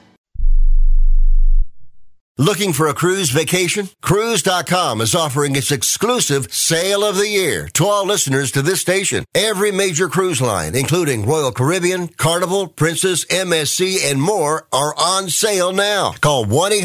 Looking for a cruise vacation? Cruise.com is offering its exclusive Sale of the Year to all listeners to this station. Every major cruise line, including Royal Caribbean, Carnival, Princess, MSC, and more, are on sale now. Call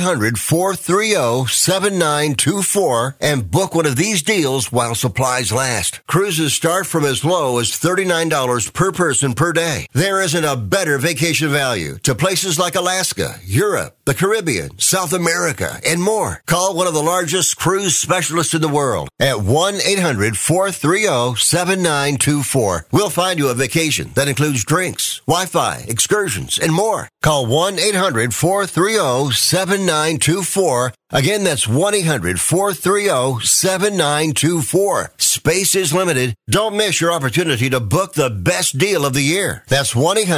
1-800-430-7924 and book one of these deals while supplies last. Cruises start from as low as $39 per person per day. There isn't a better vacation value to places like Alaska, Europe, the Caribbean, South America, and more. Call one of the largest cruise specialists in the world at 1-800-430-7924. We'll find you a vacation that includes drinks, Wi-Fi, excursions, and more. Call 1-800-430-7924. Again, that's 1-800-430-7924. Space is limited. Don't miss your opportunity to book the best deal of the year. That's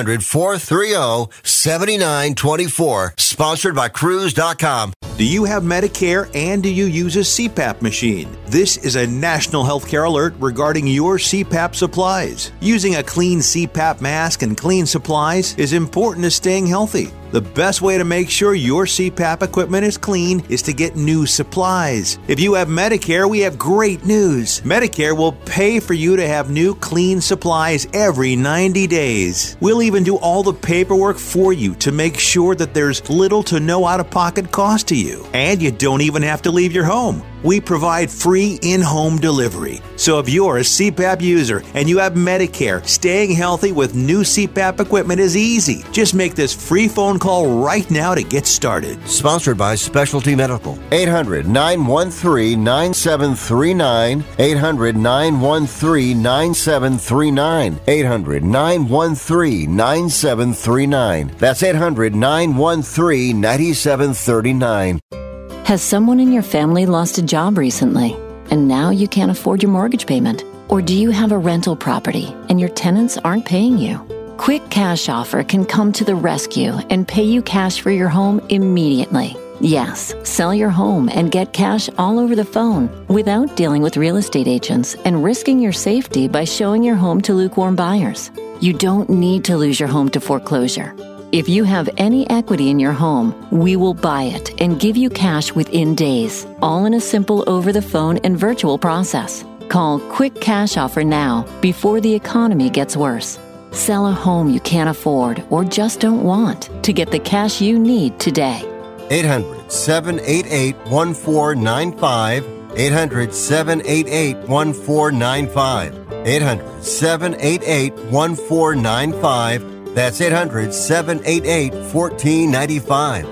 1-800-430-7924. Sponsored by Cruise.com. Do you have Medicare and do you use a CPAP machine? This is a national healthcare alert regarding your CPAP supplies. Using a clean CPAP mask and clean supplies is important to staying healthy. The best way to make sure your CPAP equipment is clean is to get new supplies. If you have Medicare, we have great news. Medicare will pay for you to have new clean supplies every 90 days. We'll even do all the paperwork for you to make sure that there's little to no out-of-pocket cost to you. And you don't even have to leave your home. We provide free in-home delivery. So if you're a CPAP user and you have Medicare, staying healthy with new CPAP equipment is easy. Just make this free phone call right now to get started. Sponsored by Specialty Medical. 800-913-9739. 800-913-9739. 800-913-9739. That's 800-913-9739. Has someone in your family lost a job recently, and now you can't afford your mortgage payment? Or do you have a rental property and your tenants aren't paying you? Quick Cash Offer can come to the rescue and pay you cash for your home immediately. Yes, sell your home and get cash all over the phone without dealing with real estate agents and risking your safety by showing your home to lukewarm buyers. You don't need to lose your home to foreclosure. If you have any equity in your home, we will buy it and give you cash within days, all in a simple over-the-phone and virtual process. Call Quick Cash Offer now before the economy gets worse. Sell a home you can't afford or just don't want to get the cash you need today. 800-788-1495. 800-788-1495. 800-788-1495. That's 800-788-1495.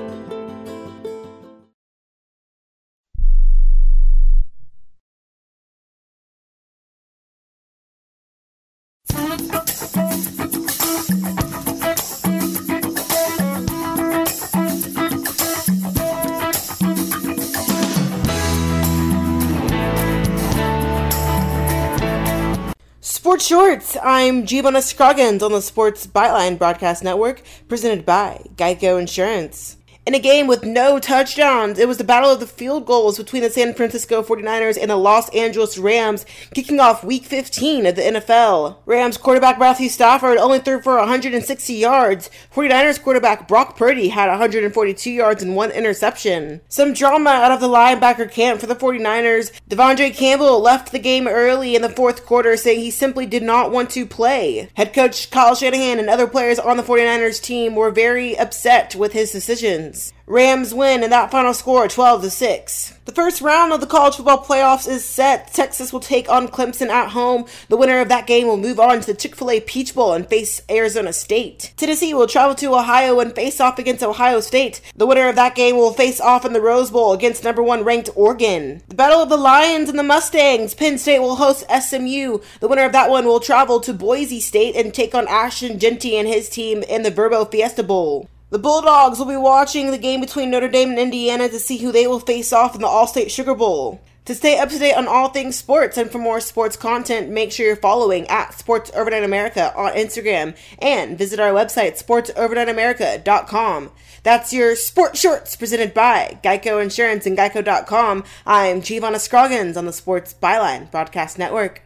Sports Shorts. I'm Giovanna Scroggins on the Sports Byline Broadcast Network, presented by Geico Insurance. In a game with no touchdowns, it was the battle of the field goals between the San Francisco 49ers and the Los Angeles Rams, kicking off Week 15 of the NFL. Rams quarterback Matthew Stafford only threw for 160 yards. 49ers quarterback Brock Purdy had 142 yards and one interception. Some drama out of the linebacker camp for the 49ers. Devondre Campbell left the game early in the fourth quarter, saying he simply did not want to play. Head coach Kyle Shanahan and other players on the 49ers team were very upset with his decisions. Rams win in that final score 12-6. The first round of the college football playoffs is set. Texas will take on Clemson at home. The winner of that game will move on to the Chick-fil-A Peach Bowl and face Arizona State. Tennessee will travel to Ohio and face off against Ohio State. The winner of that game will face off in the Rose Bowl against number 1 ranked Oregon. The Battle of the Lions and the Mustangs. Penn State will host SMU. The winner of that one will travel to Boise State and take on Ashton Genty and his team in the Verbo Fiesta Bowl. The Bulldogs will be watching the game between Notre Dame and Indiana to see who they will face off in the All-State Sugar Bowl. To stay up to date on all things sports and for more sports content, make sure you're following at Sports Overnight America on Instagram and visit our website, sportsovernightamerica.com. That's your Sports Shorts presented by Geico Insurance and Geico.com. I'm Giovanna Scroggins on the Sports Byline Broadcast Network.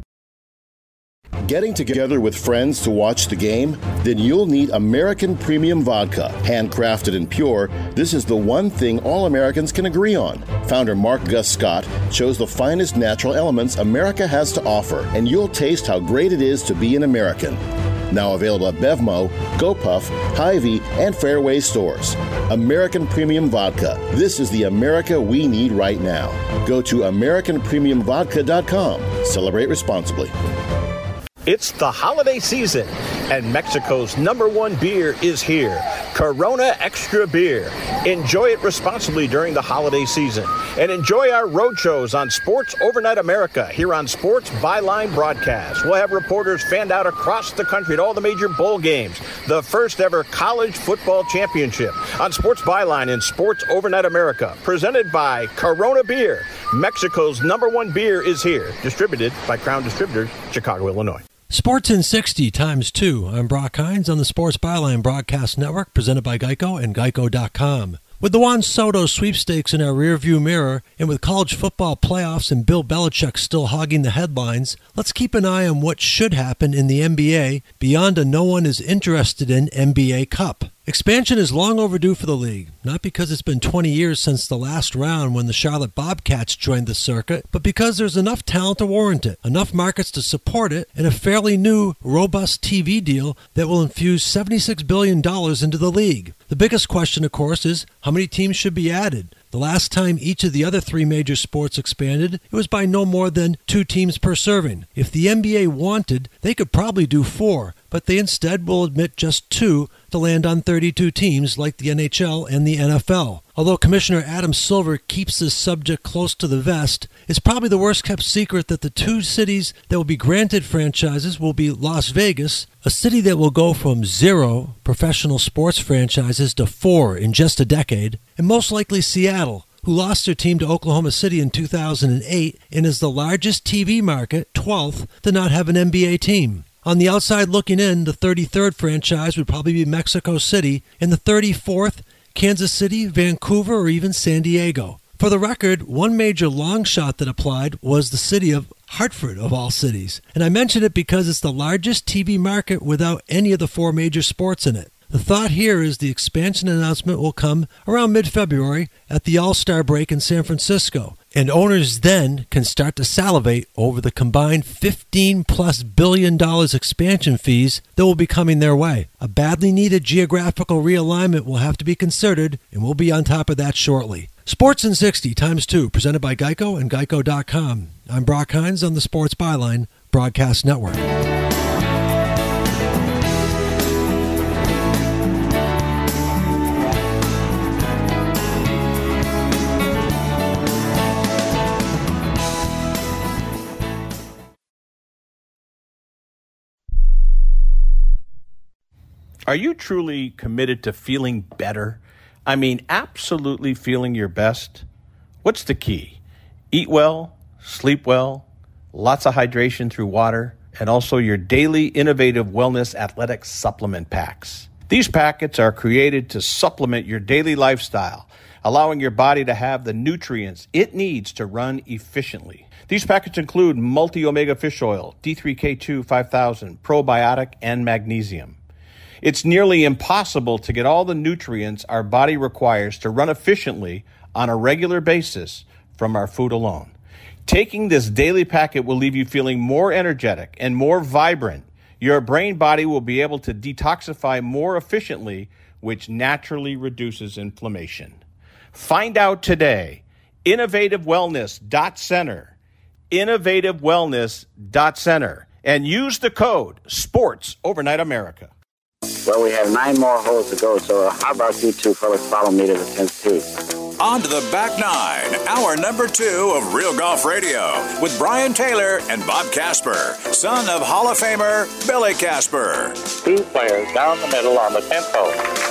Getting together with friends to watch the game? Then you'll need American Premium Vodka. Handcrafted and pure, this is the one thing all Americans can agree on. Founder Mark Gus Scott chose the finest natural elements America has to offer, and you'll taste how great it is to be an American. Now available at Bevmo, GoPuff, Hy-Vee, and Fairway stores. American Premium Vodka. This is the America we need right now. Go to AmericanPremiumVodka.com. Celebrate responsibly. It's the holiday season, and Mexico's #1 beer is here, Corona Extra Beer. Enjoy it responsibly during the holiday season, and enjoy our road shows on Sports Overnight America here on Sports Byline Broadcast. We'll have reporters fanned out across the country at all the major bowl games, the first ever college football championship on Sports Byline and Sports Overnight America, presented by Corona Beer. Mexico's #1 beer is here, distributed by Crown Distributors, Chicago, Illinois. Sports in 60 times 2. I'm Brock Hines on the Sports Byline Broadcast Network, presented by Geico and Geico.com. With the Juan Soto sweepstakes in our rearview mirror, and with college football playoffs and Bill Belichick still hogging the headlines, let's keep an eye on what should happen in the NBA beyond a no one is interested in NBA Cup. Expansion is long overdue for the league, not because it's been 20 years since the last round when the Charlotte Bobcats joined the circuit, but because there's enough talent to warrant it, enough markets to support it, and a fairly new, robust TV deal that will infuse $76 billion into the league. The biggest question, of course, is how many teams should be added? The last time each of the other 3 major sports expanded, it was by no more than 2 teams per serving. If the NBA wanted, they could probably do 4, but they instead will admit just 2 to land on 32 teams like the NHL and the NFL. Although Commissioner Adam Silver keeps this subject close to the vest, it's probably the worst-kept secret that the 2 cities that will be granted franchises will be Las Vegas, a city that will go from 0 professional sports franchises to 4 in just a decade, and most likely Seattle, who lost their team to Oklahoma City in 2008 and is the largest TV market, 12th, to not have an NBA team. On the outside looking in, the 33rd franchise would probably be Mexico City, and the 34th, Kansas City, Vancouver, or even San Diego. For the record, one major long shot that applied was the city of Hartford, of all cities. And I mention it because it's the largest TV market without any of the 4 major sports in it. The thought here is the expansion announcement will come around mid-February at the All-Star break in San Francisco, and owners then can start to salivate over the combined $15+ billion expansion fees that will be coming their way. A badly needed geographical realignment will have to be considered, and we'll be on top of that shortly. Sports in 60 ×2, presented by Geico and Geico.com. I'm Brock Hines on the Sports Byline Broadcast Network. Are you truly committed to feeling better? I mean, absolutely feeling your best? What's the key? Eat well, sleep well, lots of hydration through water, and also your daily innovative wellness athletic supplement packs. These packets are created to supplement your daily lifestyle, allowing your body to have the nutrients it needs to run efficiently. These packets include multi-omega fish oil, D3K2 5000, probiotic, and magnesium. It's nearly impossible to get all the nutrients our body requires to run efficiently on a regular basis from our food alone. Taking this daily packet will leave you feeling more energetic and more vibrant. Your brain body will be able to detoxify more efficiently, which naturally reduces inflammation. Find out today. InnovativeWellness.center. InnovativeWellness.center. And use the code SPORTS Overnight America. Well, we have 9 more holes to go, so how about you 2 fellas follow me to the 10th tee? On to the back 9, hour number 2 of Real Golf Radio with Brian Taylor and Bob Casper, son of Hall of Famer Billy Casper. 2 players down the middle on the 10th hole.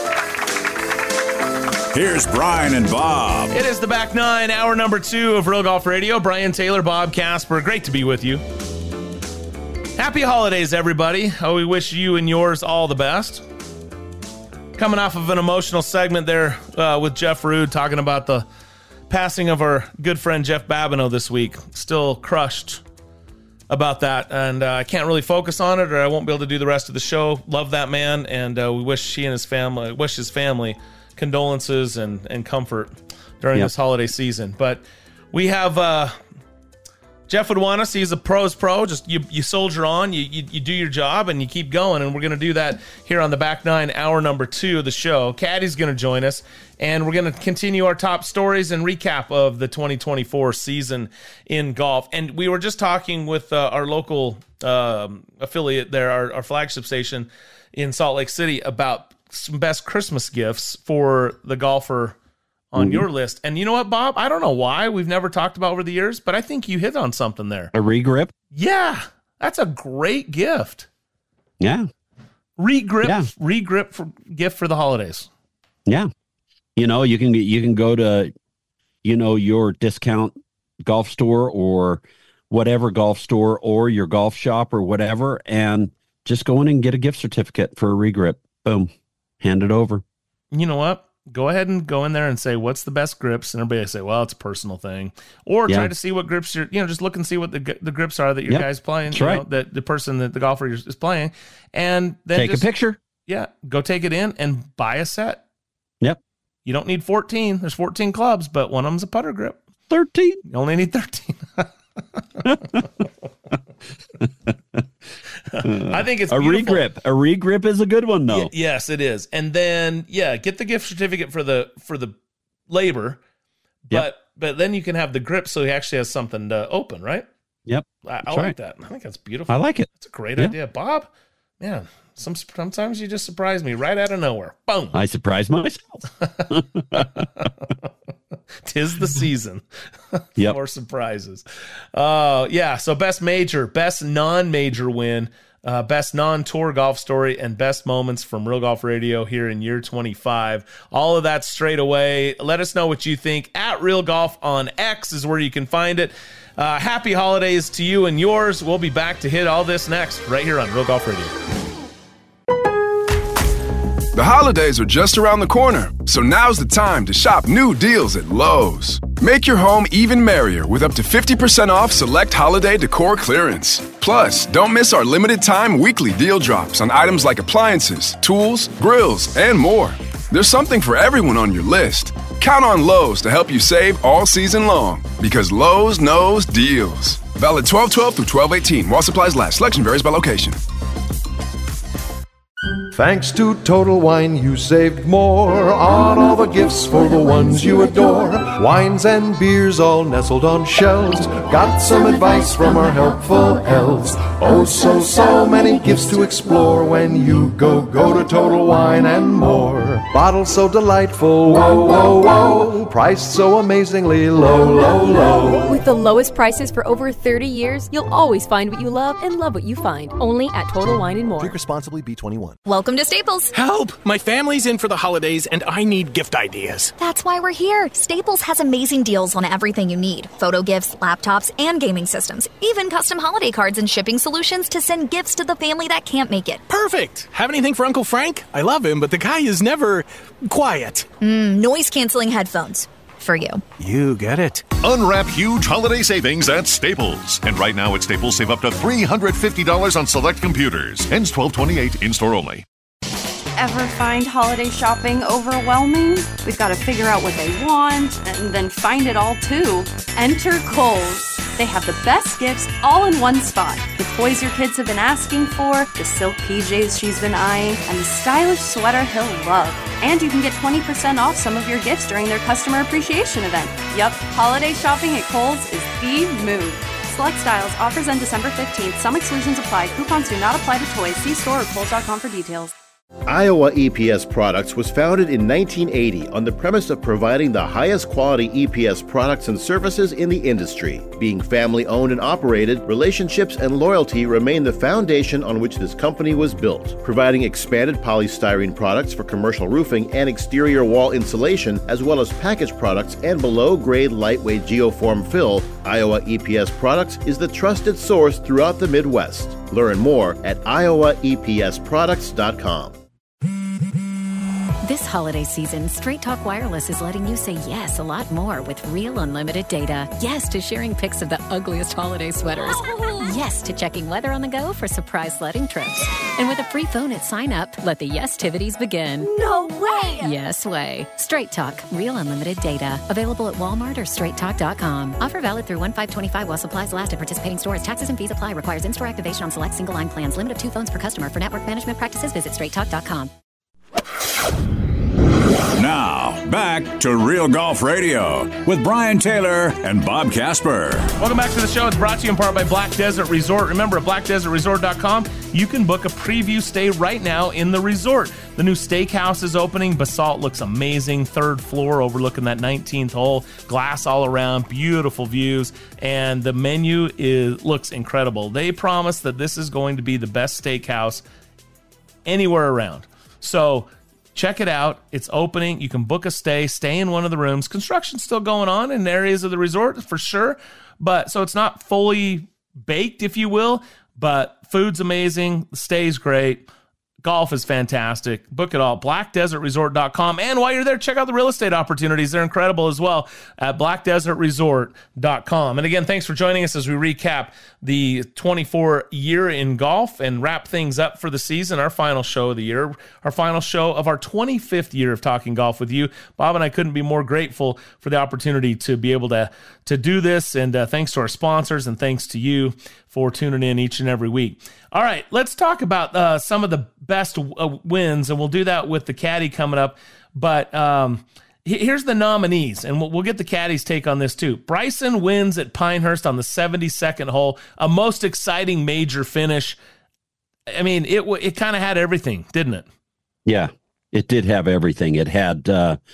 Here's Brian and Bob. It is the back 9, hour number 2 of Real Golf Radio. Brian Taylor, Bob Casper. Great to be with you. Happy holidays, everybody. We wish you and yours all the best. Coming off of an emotional segment there with Jeff Rude talking about the passing of our good friend Jeff Babineau this week. Still crushed about that, and I can't really focus on it, or I won't be able to do the rest of the show. Love that man, and we wish his family condolences and comfort during this holiday season. But we have Jeff would want us. He's a pro's pro. Just you soldier on, you do your job, and you keep going. And we're going to do that here on the back 9, hour number 2 of the show. Caddy's going to join us, and we're going to continue our top stories and recap of the 2024 season in golf. And we were just talking with our local affiliate there, our flagship station in Salt Lake City, about some best Christmas gifts for the golfer on your list. And you know what, Bob? I don't know why we've never talked about over the years, but I think you hit on something there. A regrip? Yeah, that's a great gift. Yeah. Regrip gift for the holidays. Yeah. You know, you can go to, your discount golf store or whatever golf store or your golf shop or whatever, and just go in and get a gift certificate for a regrip. Boom. Hand it over. You know what? Go ahead and go in there and say, what's the best grips? And everybody will say, well, it's a personal thing. Or try to see what grips just look and see what the grips are that your guy's playing. That's right. That the person, that the golfer is playing. And then take a picture. Yeah, go take it in and buy a set. Yep. You don't need 14. There's 14 clubs, but one of them's a putter grip. 13. You only need 13. I think it's a beautiful. regrip. A regrip is a good one, though. Yes, it is. And then, get the gift certificate for the labor, but then you can have the grip so he actually has something to open, right? Yep. I like that. I think that's beautiful. I like it. It's a great idea. Bob, man, sometimes you just surprise me right out of nowhere. Boom. I surprise myself. 'Tis the season. Yep. More surprises. So best major, best non-major win, best non-tour golf story, and best moments from Real Golf Radio here in year 25. All of that straight away. Let us know what you think. At Real Golf on X is where you can find it. Happy holidays to you and yours. We'll be back to hit all this next right here on Real Golf Radio. The holidays are just around the corner, so now's the time to shop new deals at Lowe's. Make your home even merrier with up to 50% off select holiday decor clearance. Plus, don't miss our limited time weekly deal drops on items like appliances, tools, grills, and more. There's something for everyone on your list. Count on Lowe's to help you save all season long, because Lowe's knows deals. Valid 12/12 through 12/18 while supplies last. Selection varies by location. Thanks to Total Wine, you saved more on all the gifts for the ones you adore. Wines and beers all nestled on shelves. Got some advice from our helpful elves. Oh, so many gifts to explore when you go to Total Wine and More. Bottles so delightful, whoa. Priced so amazingly low. With the lowest prices for over 30 years, you'll always find what you love and love what you find. Only at Total Wine and More. Drink responsibly, B21. Welcome to Staples. Help! My family's in for the holidays and I need gift ideas. That's why we're here. Staples has amazing deals on everything you need. Photo gifts, laptops, and gaming systems. Even custom holiday cards and shipping solutions to send gifts to the family that can't make it. Perfect! Have anything for Uncle Frank? I love him, but the guy is never quiet. Noise-canceling headphones. For you. You get it. Unwrap huge holiday savings at Staples. And right now at Staples, save up to $350 on select computers. Ends 12/28, in-store only. Ever find holiday shopping overwhelming? We've got to figure out what they want and then find it all too. Enter Kohl's. They have the best gifts all in one spot. The toys your kids have been asking for, the silk PJs she's been eyeing, and the stylish sweater he'll love. And you can get 20% off some of your gifts during their customer appreciation event. Yup, holiday shopping at Kohl's is the move. Select styles, offers end December 15th. Some exclusions apply. Coupons do not apply to toys. See store or Kohl's.com for details. Iowa EPS Products was founded in 1980 on the premise of providing the highest quality EPS products and services in the industry. Being family owned and operated, relationships and loyalty remain the foundation on which this company was built. Providing expanded polystyrene products for commercial roofing and exterior wall insulation, as well as packaged products and below-grade lightweight geoform fill, Iowa EPS Products is the trusted source throughout the Midwest. Learn more at iowaepsproducts.com. This holiday season, Straight Talk Wireless is letting you say yes a lot more with real unlimited data. Yes to sharing pics of the ugliest holiday sweaters. Yes to checking weather on the go for surprise sledding trips. And with a free phone at sign up, let the yes-tivities begin. No way! Yes way. Straight Talk, real unlimited data. Available at Walmart or straighttalk.com. Offer valid through 1/5/25 while supplies last at participating stores. Taxes and fees apply. Requires in-store activation on select single-line plans. Limit of 2 phones per customer. For network management practices, visit straighttalk.com. Now, back to Real Golf Radio with Brian Taylor and Bob Casper. Welcome back to the show. It's brought to you in part by Black Desert Resort. Remember, at blackdesertresort.com, you can book a preview stay right now in the resort. The new steakhouse is opening. Basalt looks amazing. 3rd floor overlooking that 19th hole. Glass all around. Beautiful views. And the menu looks incredible. They promise that this is going to be the best steakhouse anywhere around. So check it out. It's opening. You can book a stay in one of the rooms. Construction's still going on in areas of the resort for sure. But so it's not fully baked, if you will, but food's amazing. The stay's great. Golf is fantastic. Book it all. BlackDesertResort.com. And while you're there, check out the real estate opportunities. They're incredible as well at BlackDesertResort.com. And again, thanks for joining us as we recap the 24 year in golf and wrap things up for the season. Our final show of the year, our final show of our 25th year of talking golf with you. Bob and I couldn't be more grateful for the opportunity to be able to do this. And thanks to our sponsors and thanks to you for tuning in each and every week. All right, let's talk about some of the best wins, and we'll do that with the caddy coming up. But here's the nominees, and we'll get the caddy's take on this too. Bryson wins at Pinehurst on the 72nd hole, a most exciting major finish. I mean, it kind of had everything, didn't it? Yeah, it did have everything. It had,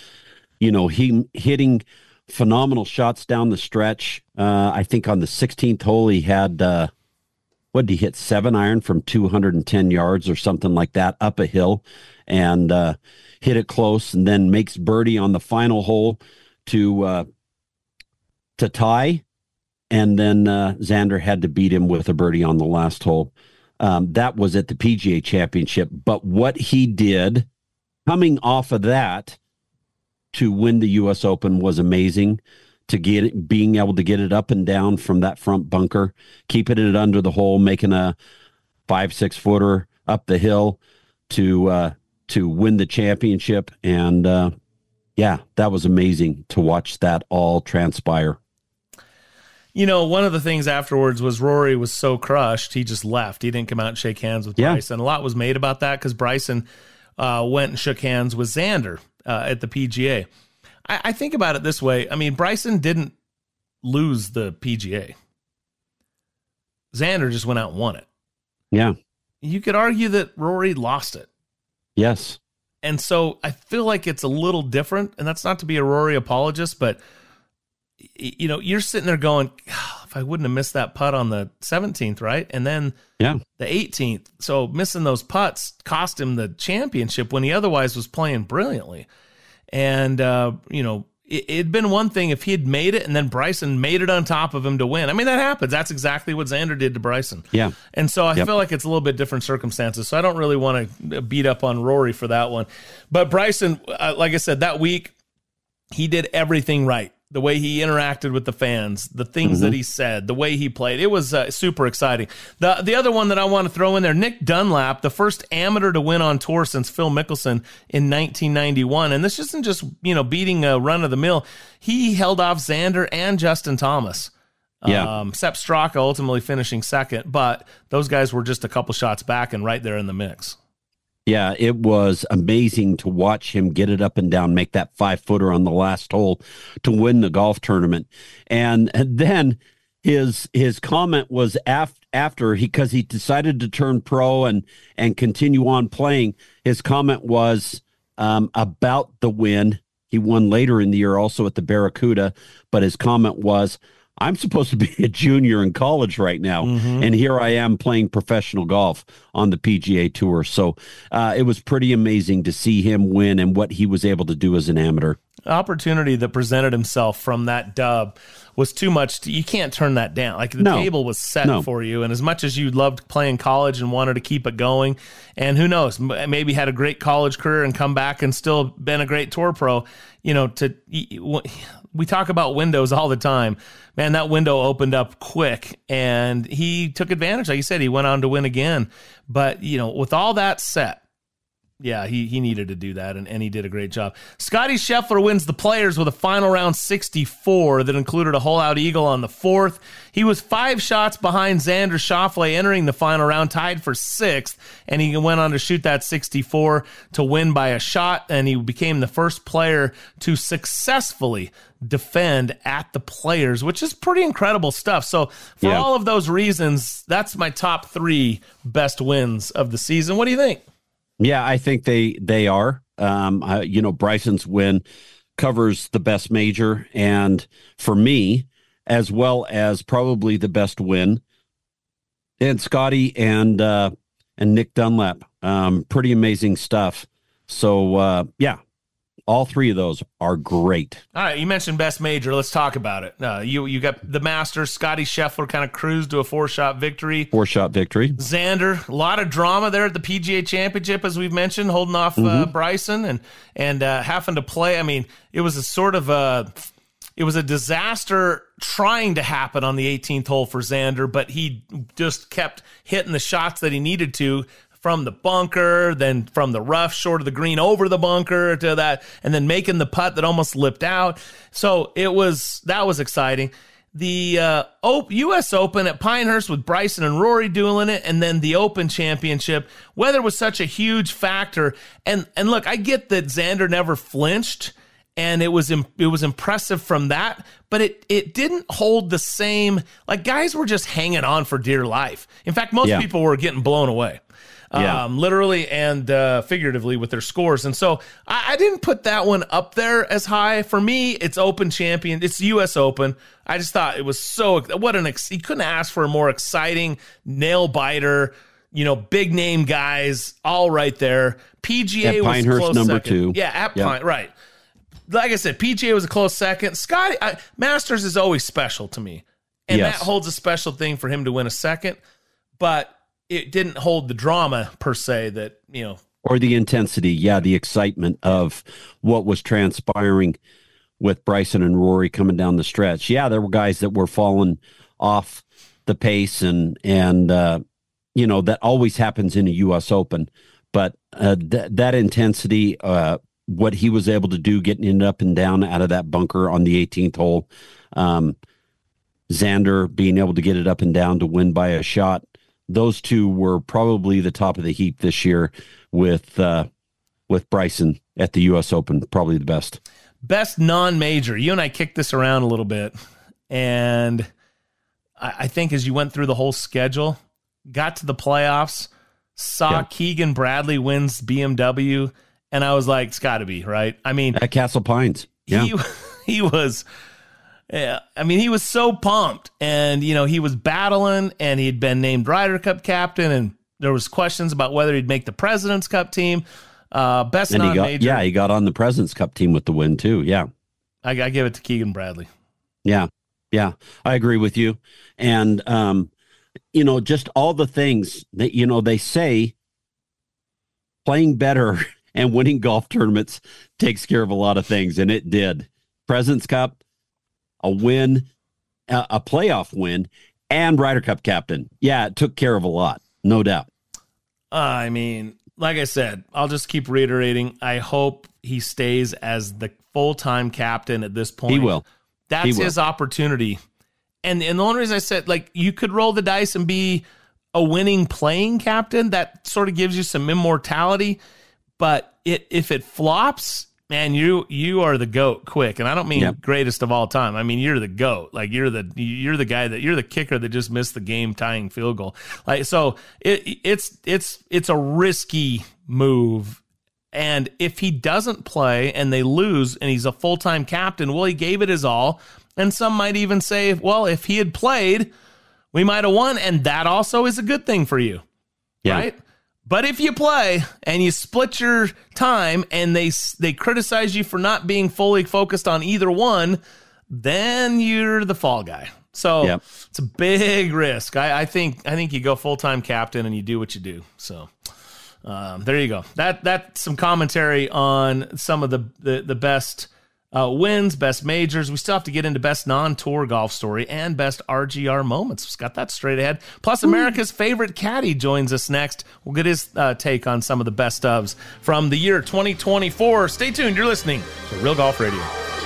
he hitting phenomenal shots down the stretch. I think on the 16th hole, he had, what did he hit? 7-iron from 210 yards or something like that up a hill, and hit it close, and then makes birdie on the final hole to tie. And then Xander had to beat him with a birdie on the last hole. That was at the PGA Championship. But what he did coming off of that to win the U.S. Open was amazing. Being able to get it up and down from that front bunker, keeping it under the hole, making a 5-6 footer up the hill to win the championship. And that was amazing to watch that all transpire. One of the things afterwards was Rory was so crushed, he just left. He didn't come out and shake hands with Bryson. A lot was made about that because Bryson went and shook hands with Xander at the PGA. I think about it this way. I mean, Bryson didn't lose the PGA. Xander just went out and won it. Yeah. You could argue that Rory lost it. Yes. And so I feel like it's a little different, and that's not to be a Rory apologist, but you're sitting there going, if I wouldn't have missed that putt on the 17th, right? And then the 18th. So missing those putts cost him the championship when he otherwise was playing brilliantly. And, it'd been one thing if he had made it and then Bryson made it on top of him to win. I mean, that happens. That's exactly what Xander did to Bryson. Yeah. And so I feel like it's a little bit different circumstances. So I don't really want to beat up on Rory for that one. But Bryson, like I said, that week, he did everything right. The way he interacted with the fans, the things that he said, the way he played. It was super exciting. The other one that I want to throw in there, Nick Dunlap, the first amateur to win on tour since Phil Mickelson in 1991. And this isn't just, beating a run-of-the-mill. He held off Xander and Justin Thomas. Sepp Straka ultimately finishing second, but those guys were just a couple shots back and right there in the mix. Yeah, it was amazing to watch him get it up and down, make that 5-footer on the last hole to win the golf tournament. And then his comment was after because he decided to turn pro and continue on playing. His comment was about the win. He won later in the year also at the Barracuda, but his comment was, I'm supposed to be a junior in college right now, and here I am playing professional golf on the PGA Tour. So it was pretty amazing to see him win and what he was able to do as an amateur. Opportunity that presented himself from that dub was too much. You can't turn that down. Like the table was set for you, and as much as you loved playing college and wanted to keep it going, and who knows, maybe had a great college career and come back and still been a great tour pro, we talk about windows all the time. Man, that window opened up quick, and he took advantage. Like you said, he went on to win again. But, with all that set, yeah, he needed to do that, and he did a great job. Scotty Scheffler wins the Players with a final round 64 that included a hole-out eagle on the 4th. He was 5 shots behind Xander Schauffele entering the final round, tied for 6th, and he went on to shoot that 64 to win by a shot, and he became the first player to successfully defend at the Players, which is pretty incredible stuff. So for all of those reasons, that's my top 3 best wins of the season. What do you think? Yeah, I think they are. Bryson's win covers the best major, and for me, as well as probably the best win. And Scotty and Nick Dunlap, pretty amazing stuff. So All three of those are great. All right, you mentioned best major. Let's talk about it. You got the Masters. Scotty Scheffler kind of cruised to a 4-shot victory. Xander, a lot of drama there at the PGA Championship, as we've mentioned, holding off Bryson and having to play. I mean, it was a sort of it was a disaster trying to happen on the 18th hole for Xander, but he just kept hitting the shots that he needed to, from the bunker, then from the rough short of the green over the bunker to that, and then making the putt that almost lipped out. So that was exciting. The U.S. Open at Pinehurst with Bryson and Rory dueling it, and then the Open Championship. Weather was such a huge factor, and look, I get that Xander never flinched, and it was impressive from that, but it didn't hold the same. Like, guys were just hanging on for dear life. In fact, most people were getting blown away. Literally and figuratively with their scores. And so I didn't put that one up there as high. For me, it's Open Champion. It's U.S. Open. I just thought it was you couldn't ask for a more exciting nail biter, big name guys all right there. PGA at was Pinehurst close number second. 2. Yeah, at Pine, right. Like I said, PGA was a close second. Scotty, Masters is always special to me. And that holds a special thing for him to win a second. But it didn't hold the drama per se that, or the intensity. Yeah. The excitement of what was transpiring with Bryson and Rory coming down the stretch. Yeah. There were guys that were falling off the pace and that always happens in a US Open, but that intensity, what he was able to do, getting it up and down out of that bunker on the 18th hole, Xander being able to get it up and down to win by a shot. Those two were probably the top of the heap this year, with Bryson at the U.S. Open, probably the best. Best non-major. You and I kicked this around a little bit, and I think as you went through the whole schedule, got to the playoffs, saw Keegan Bradley wins BMW, and I was like, it's got to be, right? I mean, at Castle Pines. Yeah. He was... Yeah, I mean, he was so pumped, and, he was battling, and he'd been named Ryder Cup captain, and there was questions about whether he'd make the President's Cup team. Best non-major. He got on the President's Cup team with the win, too. Yeah. I give it to Keegan Bradley. Yeah. Yeah. I agree with you. And, just all the things that, they say playing better and winning golf tournaments takes care of a lot of things, and it did. President's Cup, a win, a playoff win, and Ryder Cup captain. Yeah, it took care of a lot, no doubt. I mean, like I said, I'll just keep reiterating. I hope he stays as the full-time captain at this point. He will. That's his opportunity. And the only reason I said, you could roll the dice and be a winning playing captain. That sort of gives you some immortality. But if it flops... Man, you are the GOAT quick, and I don't mean greatest of all time. I mean, you're the GOAT. Like, you're the guy you're the kicker that just missed the game tying field goal. Like, so it's a risky move. And if he doesn't play and they lose and he's a full-time captain, well, he gave it his all. And some might even say, well, if he had played, we might have won, and that also is a good thing for you. Yeah. Right? But if you play and you split your time and they criticize you for not being fully focused on either one, then you're the fall guy. So it's a big risk. I think you go full-time captain and you do what you do. So there you go. That's some commentary on some of the best wins, best majors. We still have to get into best non-tour golf story and best RGR moments. We've got that straight ahead. Plus, America's favorite caddy joins us next. We'll get his take on some of the best ofs from the year 2024. Stay tuned. You're listening to Real Golf Radio.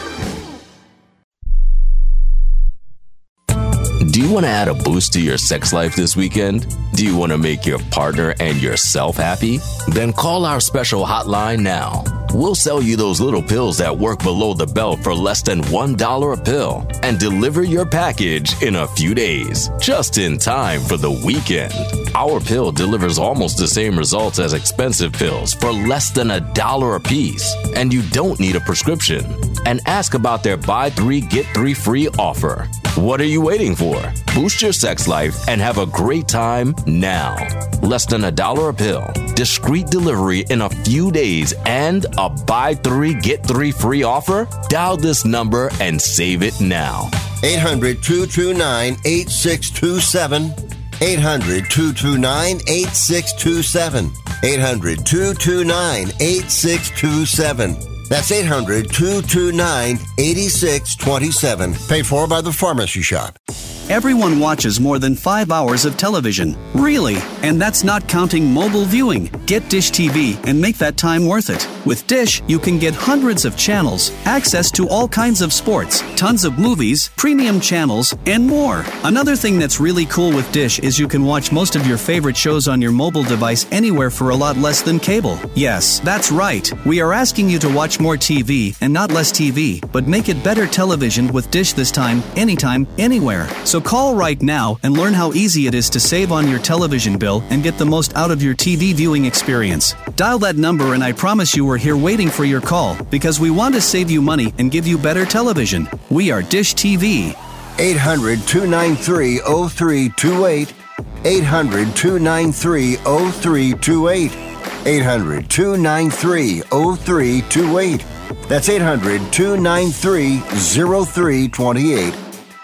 Do you want to add a boost to your sex life this weekend? Do you want to make your partner and yourself happy? Then call our special hotline now. We'll sell you those little pills that work below the belt for less than $1 a pill and deliver your package in a few days, just in time for the weekend. Our pill delivers almost the same results as expensive pills for less than $1 a piece, and you don't need a prescription. And ask about their buy 3 get 3 free offer. What are you waiting for? Boost your sex life and have a great time now. Less than $1 a pill, discreet delivery in a few days, and a buy 3 get 3 free offer? Dial this number and save it now. 800-229-8627. 800-229-8627. 800-229-8627. That's 800-229-8627. Paid for by the Pharmacy Shop. Everyone watches more than 5 hours of television. Really? And that's not counting mobile viewing. Get Dish TV and make that time worth it. With Dish, you can get hundreds of channels, access to all kinds of sports, tons of movies, premium channels, and more. Another thing that's really cool with Dish is you can watch most of your favorite shows on your mobile device anywhere for a lot less than cable. Yes, that's right. We are asking you to watch more TV and not less TV, but make it better television with Dish this time, anytime, anywhere. So call right now and learn how easy it is to save on your television bill and get the most out of your TV viewing experience. Dial that number and I promise you we're here waiting for your call because we want to save you money and give you better television. We are Dish TV. 800-293-0328. 800-293-0328. 800-293-0328. That's 800-293-0328.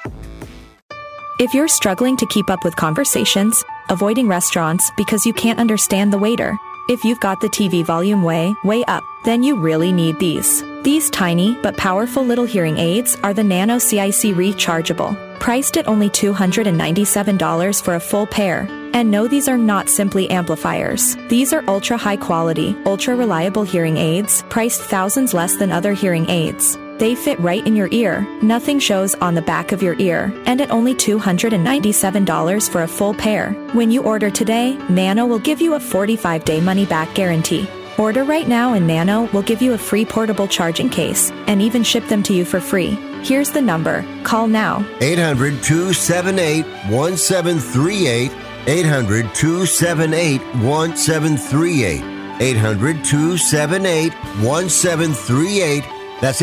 If you're struggling to keep up with conversations, avoiding restaurants because you can't understand the waiter, if you've got the TV volume way up, then you really need these. These tiny but powerful little hearing aids are the Nano CIC Rechargeable, priced at only $297 for a full pair. And no, these are not simply amplifiers. These are ultra high quality, ultra reliable hearing aids, priced thousands less than other hearing aids. They fit right in your ear, nothing shows on the back of your ear, and at only $297 for a full pair. When you order today, Nano will give you a 45-day money-back guarantee. Order right now and Nano will give you a free portable charging case and even ship them to you for free. Here's the number. Call now. 800-278-1738. 800-278-1738. 800-278-1738. That's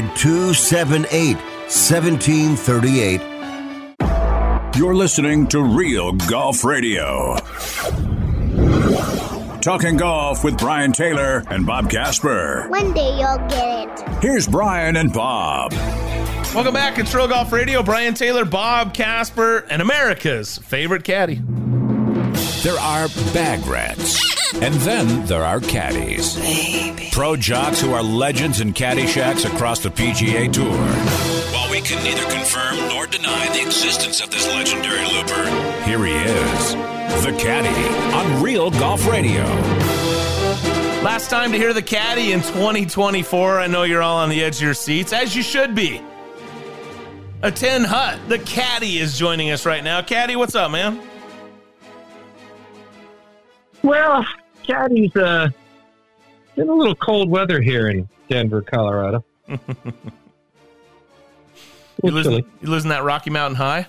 800-278-1738. You're listening to Real Golf Radio. Talking golf with Brian Taylor and Bob Casper. One day you'll get it. Here's Brian and Bob. Welcome back. It's Real Golf Radio. Brian Taylor, Bob Casper, and America's favorite caddy. There are bag rats, and then there are caddies. Baby. Pro jocks who are legends in caddy shacks across the PGA Tour. While we can neither confirm nor deny the existence of this legendary looper, here he is, the caddy on Real Golf Radio. Last time to hear the caddy in 2024. I know you're all on the edge of your seats, as you should be. Aten Hutt, the caddy, is joining us right now. Caddy, what's up, man? Well, caddy's in a little cold weather here in Denver, Colorado. You losing that Rocky Mountain High?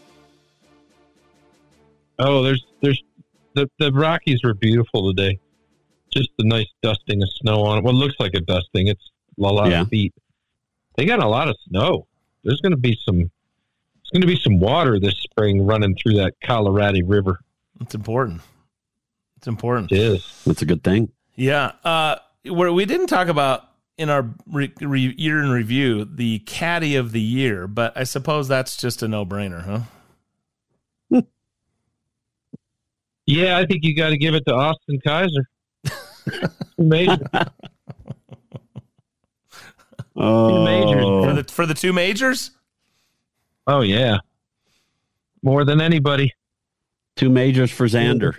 Oh, there's the Rockies were beautiful today. Just a nice dusting of snow on it. Well, it looks like a dusting. It's a lot of feet. They got a lot of snow. There's going to be some water this spring running through that Colorado River. It's important. It's important. It is. That's a good thing. Yeah. We didn't talk about in our year in review the caddy of the year, but I suppose that's just a no-brainer, huh? Yeah, I think you got to give it to Austin Kaiser. Major. Oh, majors for the two majors. Oh yeah, more than anybody. 2 majors for Xander.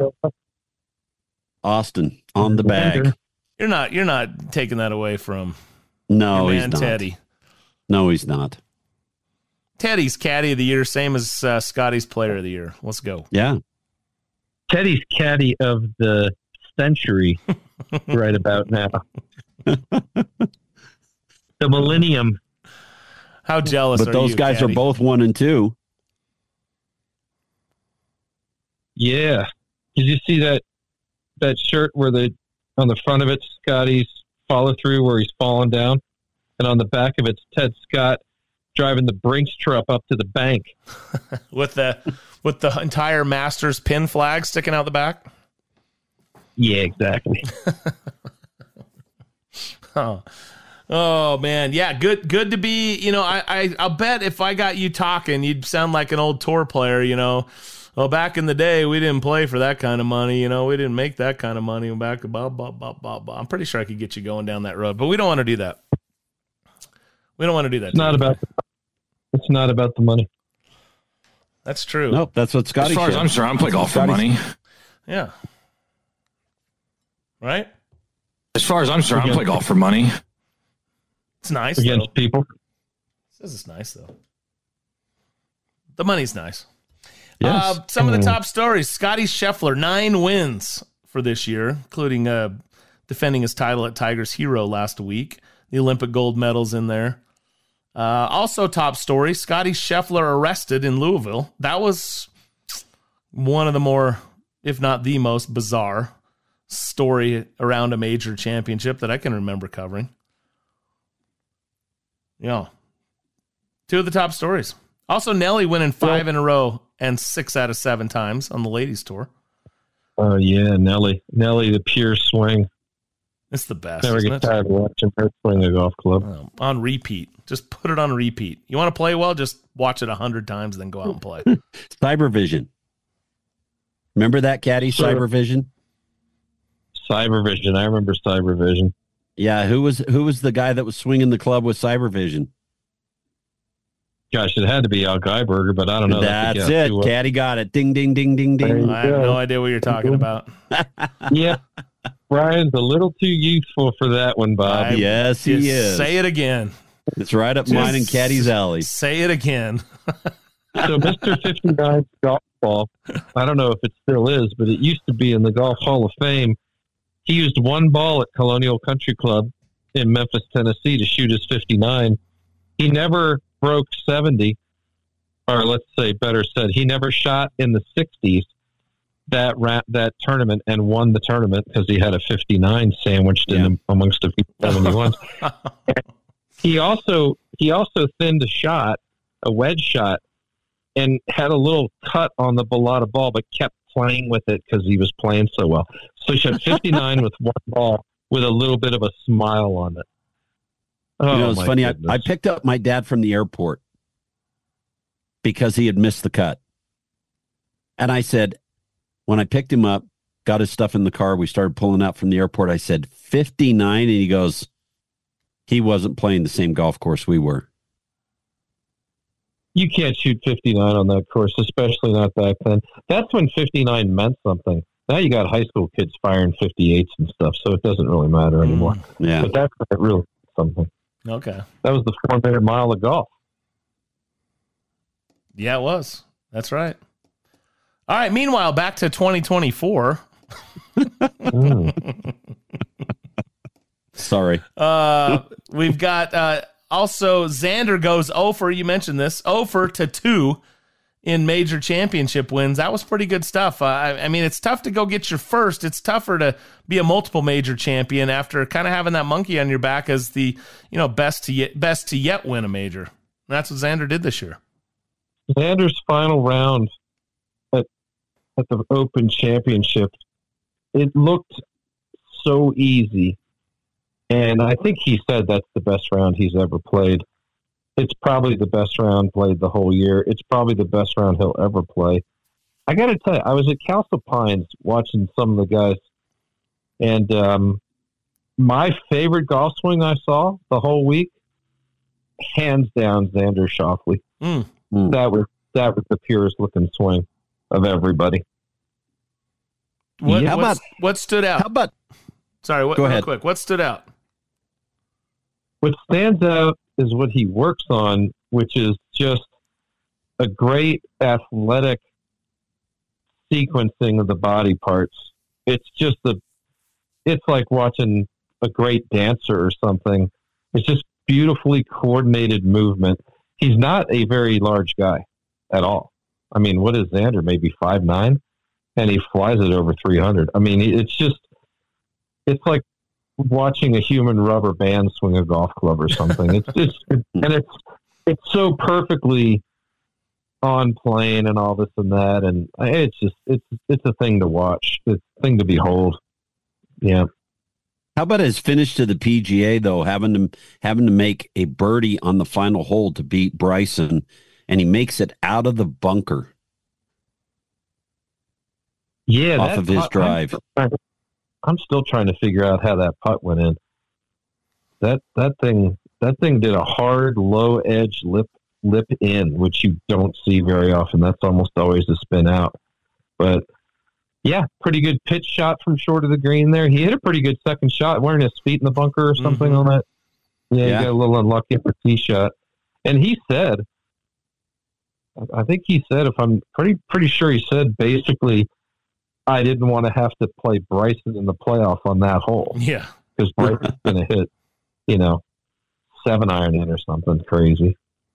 Austin on the bag. You're not taking that away from your man, he's not. Teddy. No, he's not. Teddy's caddy of the year, same as Scotty's player of the year. Let's go. Yeah. Teddy's caddy of the century right about now. The millennium. How jealous but are those you, guys caddy? are both 1 and 2. Yeah. Did you see that shirt where on the front of it, Scotty's follow through where he's falling down, and on the back of it's Ted Scott driving the Brinks truck up to the bank with the entire Masters pin flag sticking out the back. Yeah, exactly. Oh man, yeah, good to be. You know, I'll bet if I got you talking, you'd sound like an old tour player. You know, well, back in the day, we didn't play for that kind of money. You know, we didn't make that kind of money. Back, blah, blah, blah, blah, blah. I'm pretty sure I could get you going down that road, but we don't want to do that. We don't want to do that. It's not about the money. That's true. Nope, that's what Scotty. As far as I'm concerned, I'm playing golf for money. Yeah. Right. As far as I'm concerned, I'm playing golf for money. It's nice against people. This is nice though. The money's nice. Yes. Some of the top stories: Scotty Scheffler, 9 wins for this year, including defending his title at Tigers Hero last week. The Olympic gold medals in there. Also, top story: Scotty Scheffler arrested in Louisville. That was one of the more, if not the most, bizarre story around a major championship that I can remember covering. Yeah. 2 of the top stories. Also, Nelly winning 5 in a row and 6 out of 7 times on the ladies tour. Oh yeah, Nelly, the pure swing. It's the best. Never get tired of watching her swing a golf club. On repeat. Just put it on repeat. You want to play well? Just watch it 100 times, then go out and play. Cybervision. Remember that, Caddy? Sure. Cybervision. Cybervision. I remember Cybervision. Yeah, who was the guy that was swinging the club with Cybervision? Gosh, it had to be Al Geiberger, but I don't know. That's it. Caddy got it. Ding, ding, ding, ding, ding. I have no idea what you're talking about. Yeah. Brian's a little too youthful for that one, Bob. Yes, he is. Say it again. It's right up mine and Caddy's alley. Say it again. So Mr. 59 golf ball, I don't know if it still is, but it used to be in the Golf Hall of Fame. He used one ball at Colonial Country Club in Memphis, Tennessee to shoot his 59. He never broke 70, or let's say better said, he never shot in the 60s that tournament and won the tournament because he had a 59 sandwiched in amongst a few 71s. He also thinned a wedge shot, and had a little cut on the Bellata ball, but kept playing with it because he was playing so well. So he shot 59 with one ball with a little bit of a smile on it. Oh, you know, it's funny. I picked up my dad from the airport because he had missed the cut. And I said, when I picked him up, got his stuff in the car, we started pulling out from the airport. I said, 59. And he goes, he wasn't playing the same golf course we were. You can't shoot 59 on that course, especially not back then. That's when 59 meant something. Now you got high school kids firing 58s and stuff, so it doesn't really matter anymore. Yeah. But that's really something. Okay. That was the 4-minute mile of golf. Yeah, it was. That's right. All right. Meanwhile, back to 2024. Sorry. We've got also Xander goes 0 for, you mentioned this, 0 for 2 in major championship wins. That was pretty good stuff. I mean, it's tough to go get your first. It's tougher to be a multiple major champion after kind of having that monkey on your back as the, best to yet win a major. And that's what Xander did this year. Xander's final round at the Open Championship, it looked so easy. And I think he said that's the best round he's ever played. It's probably the best round played the whole year. It's probably the best round he'll ever play. I got to tell you, I was at Castle Pines watching some of the guys, and my favorite golf swing I saw the whole week, hands down, Xander Schauffele. That was the purest looking swing of everybody. What stood out? Go ahead. Real quick. What stood out? What stands out is what he works on, which is just a great athletic sequencing of the body parts. It's like watching a great dancer or something. It's just beautifully coordinated movement. He's not a very large guy at all. I mean, what is Xander? Maybe 5'9", and he flies it over 300. I mean, it's like watching a human rubber band swing a golf club or something. It's so perfectly on plane and all this and that, and it's a thing to watch. It's a thing to behold. Yeah. How about his finish to the PGA though, having to make a birdie on the final hole to beat Bryson, and he makes it out of the bunker. Yeah, off of his drive. I'm still trying to figure out how that putt went in. That thing did a hard low edge lip in, which you don't see very often. That's almost always a spin out. But yeah, pretty good pitch shot from short of the green there. He hit a pretty good second shot, wearing his feet in the bunker or something on that. Yeah, he got a little unlucky for tee shot. And he said, I think he said, if I'm pretty sure he said, basically, I didn't want to have to play Bryson in the playoff on that hole. Yeah. Because Bryson's going to hit, 7-iron in or something crazy.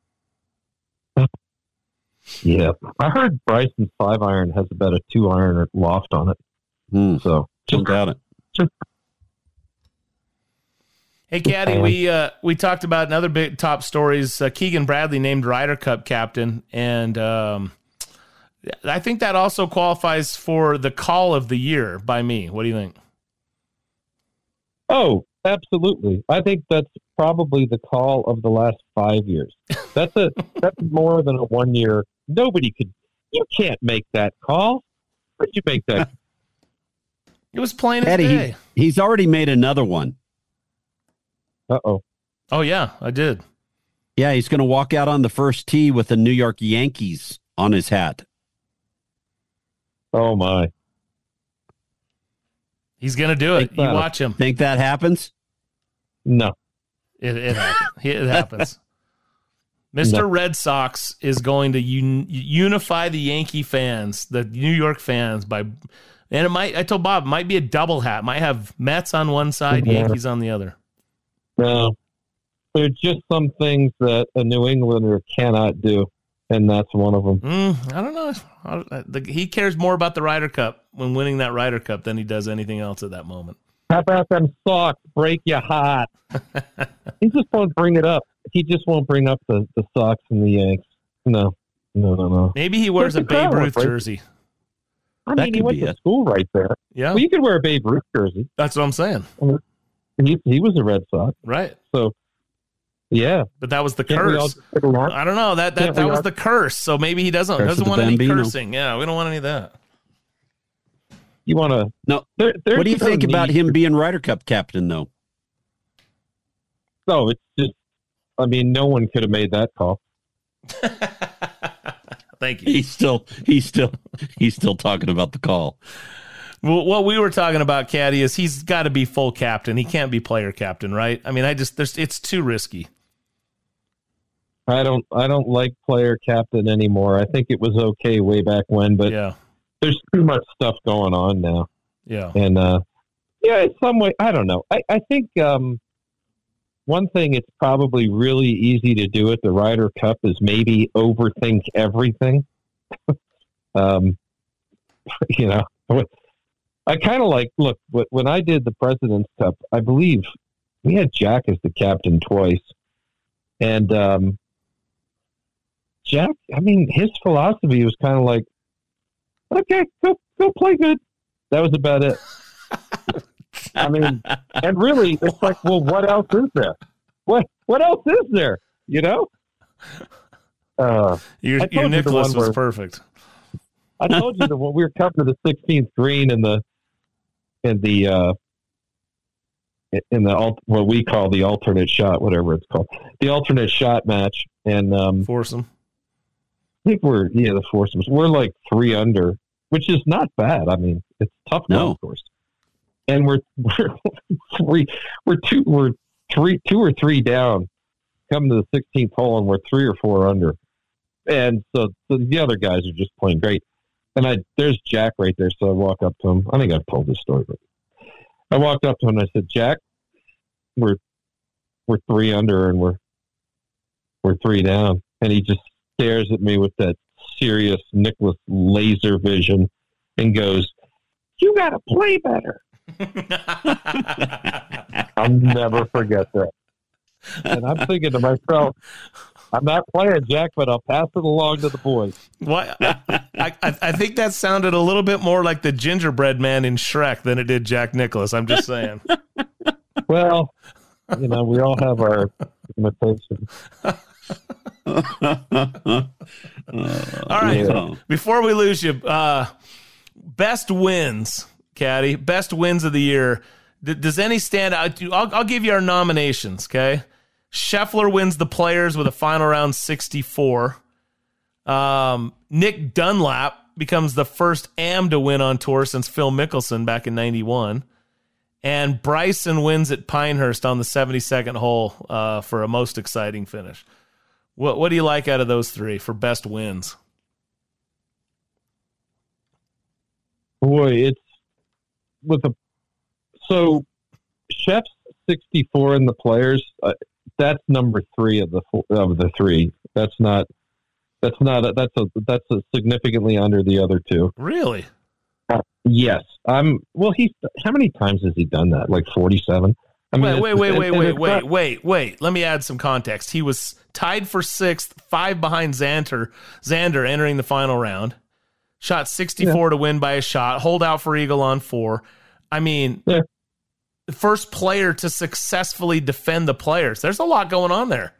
Yeah. I heard Bryson's 5-iron has about a 2-iron loft on it. So just doubt it. Hey, Caddy, we talked about another big top stories. Keegan Bradley named Ryder Cup captain, and I think that also qualifies for the call of the year by me. What do you think? Oh, absolutely. I think that's probably the call of the last 5 years. That's more than a 1 year. You can't make that call. Where'd you make that? It was plain as Eddie, day. He's already made another one. Uh-oh. Oh, yeah, I did. Yeah, he's going to walk out on the first tee with the New York Yankees on his hat. Oh, my. He's going to do it. You watch him. Think that happens? No. It happens. It happens. Mr. Red Sox is going to unify the Yankee fans, the New York fans, and it might, I told Bob, it might be a double hat. Might have Mets on one side, Yankees on the other. No. There are just some things that a New Englander cannot do, and that's one of them. I don't know. He cares more about the Ryder Cup when winning that Ryder Cup than he does anything else at that moment. How about them socks? Break you hot. He just won't bring it up. He just won't bring up the Sox and the Yanks. No. Maybe he wears a Babe Ruth jersey. I mean, he went to school right there. Yeah. Well, you could wear a Babe Ruth jersey. That's what I'm saying. He was a Red Sox. Right. So, yeah. But that was the curse. I don't know. That was the curse. So maybe he doesn't want any cursing. Yeah, we don't want any of that. You want to... No. What do you think about him being Ryder Cup captain, though? No, it's just... I mean, no one could have made that call. Thank you. He's still talking about the call. Well, what we were talking about, Caddy, is he's got to be full captain. He can't be player captain, right? I mean, it's too risky. I don't like player captain anymore. I think it was okay way back when, but there's too much stuff going on now. Yeah. And in some way, I don't know. I think one thing it's probably really easy to do at the Ryder Cup is maybe overthink everything. I kind of look, when I did the President's Cup, I believe we had Jack as the captain twice. And Jack, I mean, his philosophy was kind of like, okay, go play good. That was about it. I mean, and really, it's like, well, what else is there? What else is there? You know? Your Nicholas was perfect. I told you that when we were coming to the 16th green in what we call the alternate shot, whatever it's called, the alternate shot match, and foursome. I think the foursomes. We're like 3 under, which is not bad. I mean, it's tough golf course, and we're 2 or 3 down, coming to the 16th hole, and we're 3 or 4 under, and so the other guys are just playing great. And there's Jack right there, so I walk up to him. I think I've told this story, but I walked up to him and I said, "Jack, we're 3 under and we're 3 down." And he just stares at me with that serious Nicholas laser vision. and goes, "You got to play better." I'll never forget that. And I'm thinking to myself, I'm not playing, Jack, but I'll pass it along to the boys. What? I think that sounded a little bit more like the gingerbread man in Shrek than it did Jack Nicklaus. I'm just saying. Well, we all have our limitations. All right. Yeah. Before we lose you, best wins, Caddy. Best wins of the year. Does any stand out? I'll give you our nominations, okay? Scheffler wins the Players with a final round 64. Nick Dunlap becomes the first AM to win on tour since Phil Mickelson back in 91. And Bryson wins at Pinehurst on the 72nd hole for a most exciting finish. What do you like out of those three for best wins? Boy, it's so Chef's 64 in the Players. That's number 3 of the three. That's significantly under the other two. Really? Yes. He's how many times has he done that? Like 47. Wait. Let me add some context. He was tied for 6th, 5 behind Xander entering the final round. Shot 64 to win by a shot. Hold out for eagle on 4. I mean, the first player to successfully defend the Players. There's a lot going on there.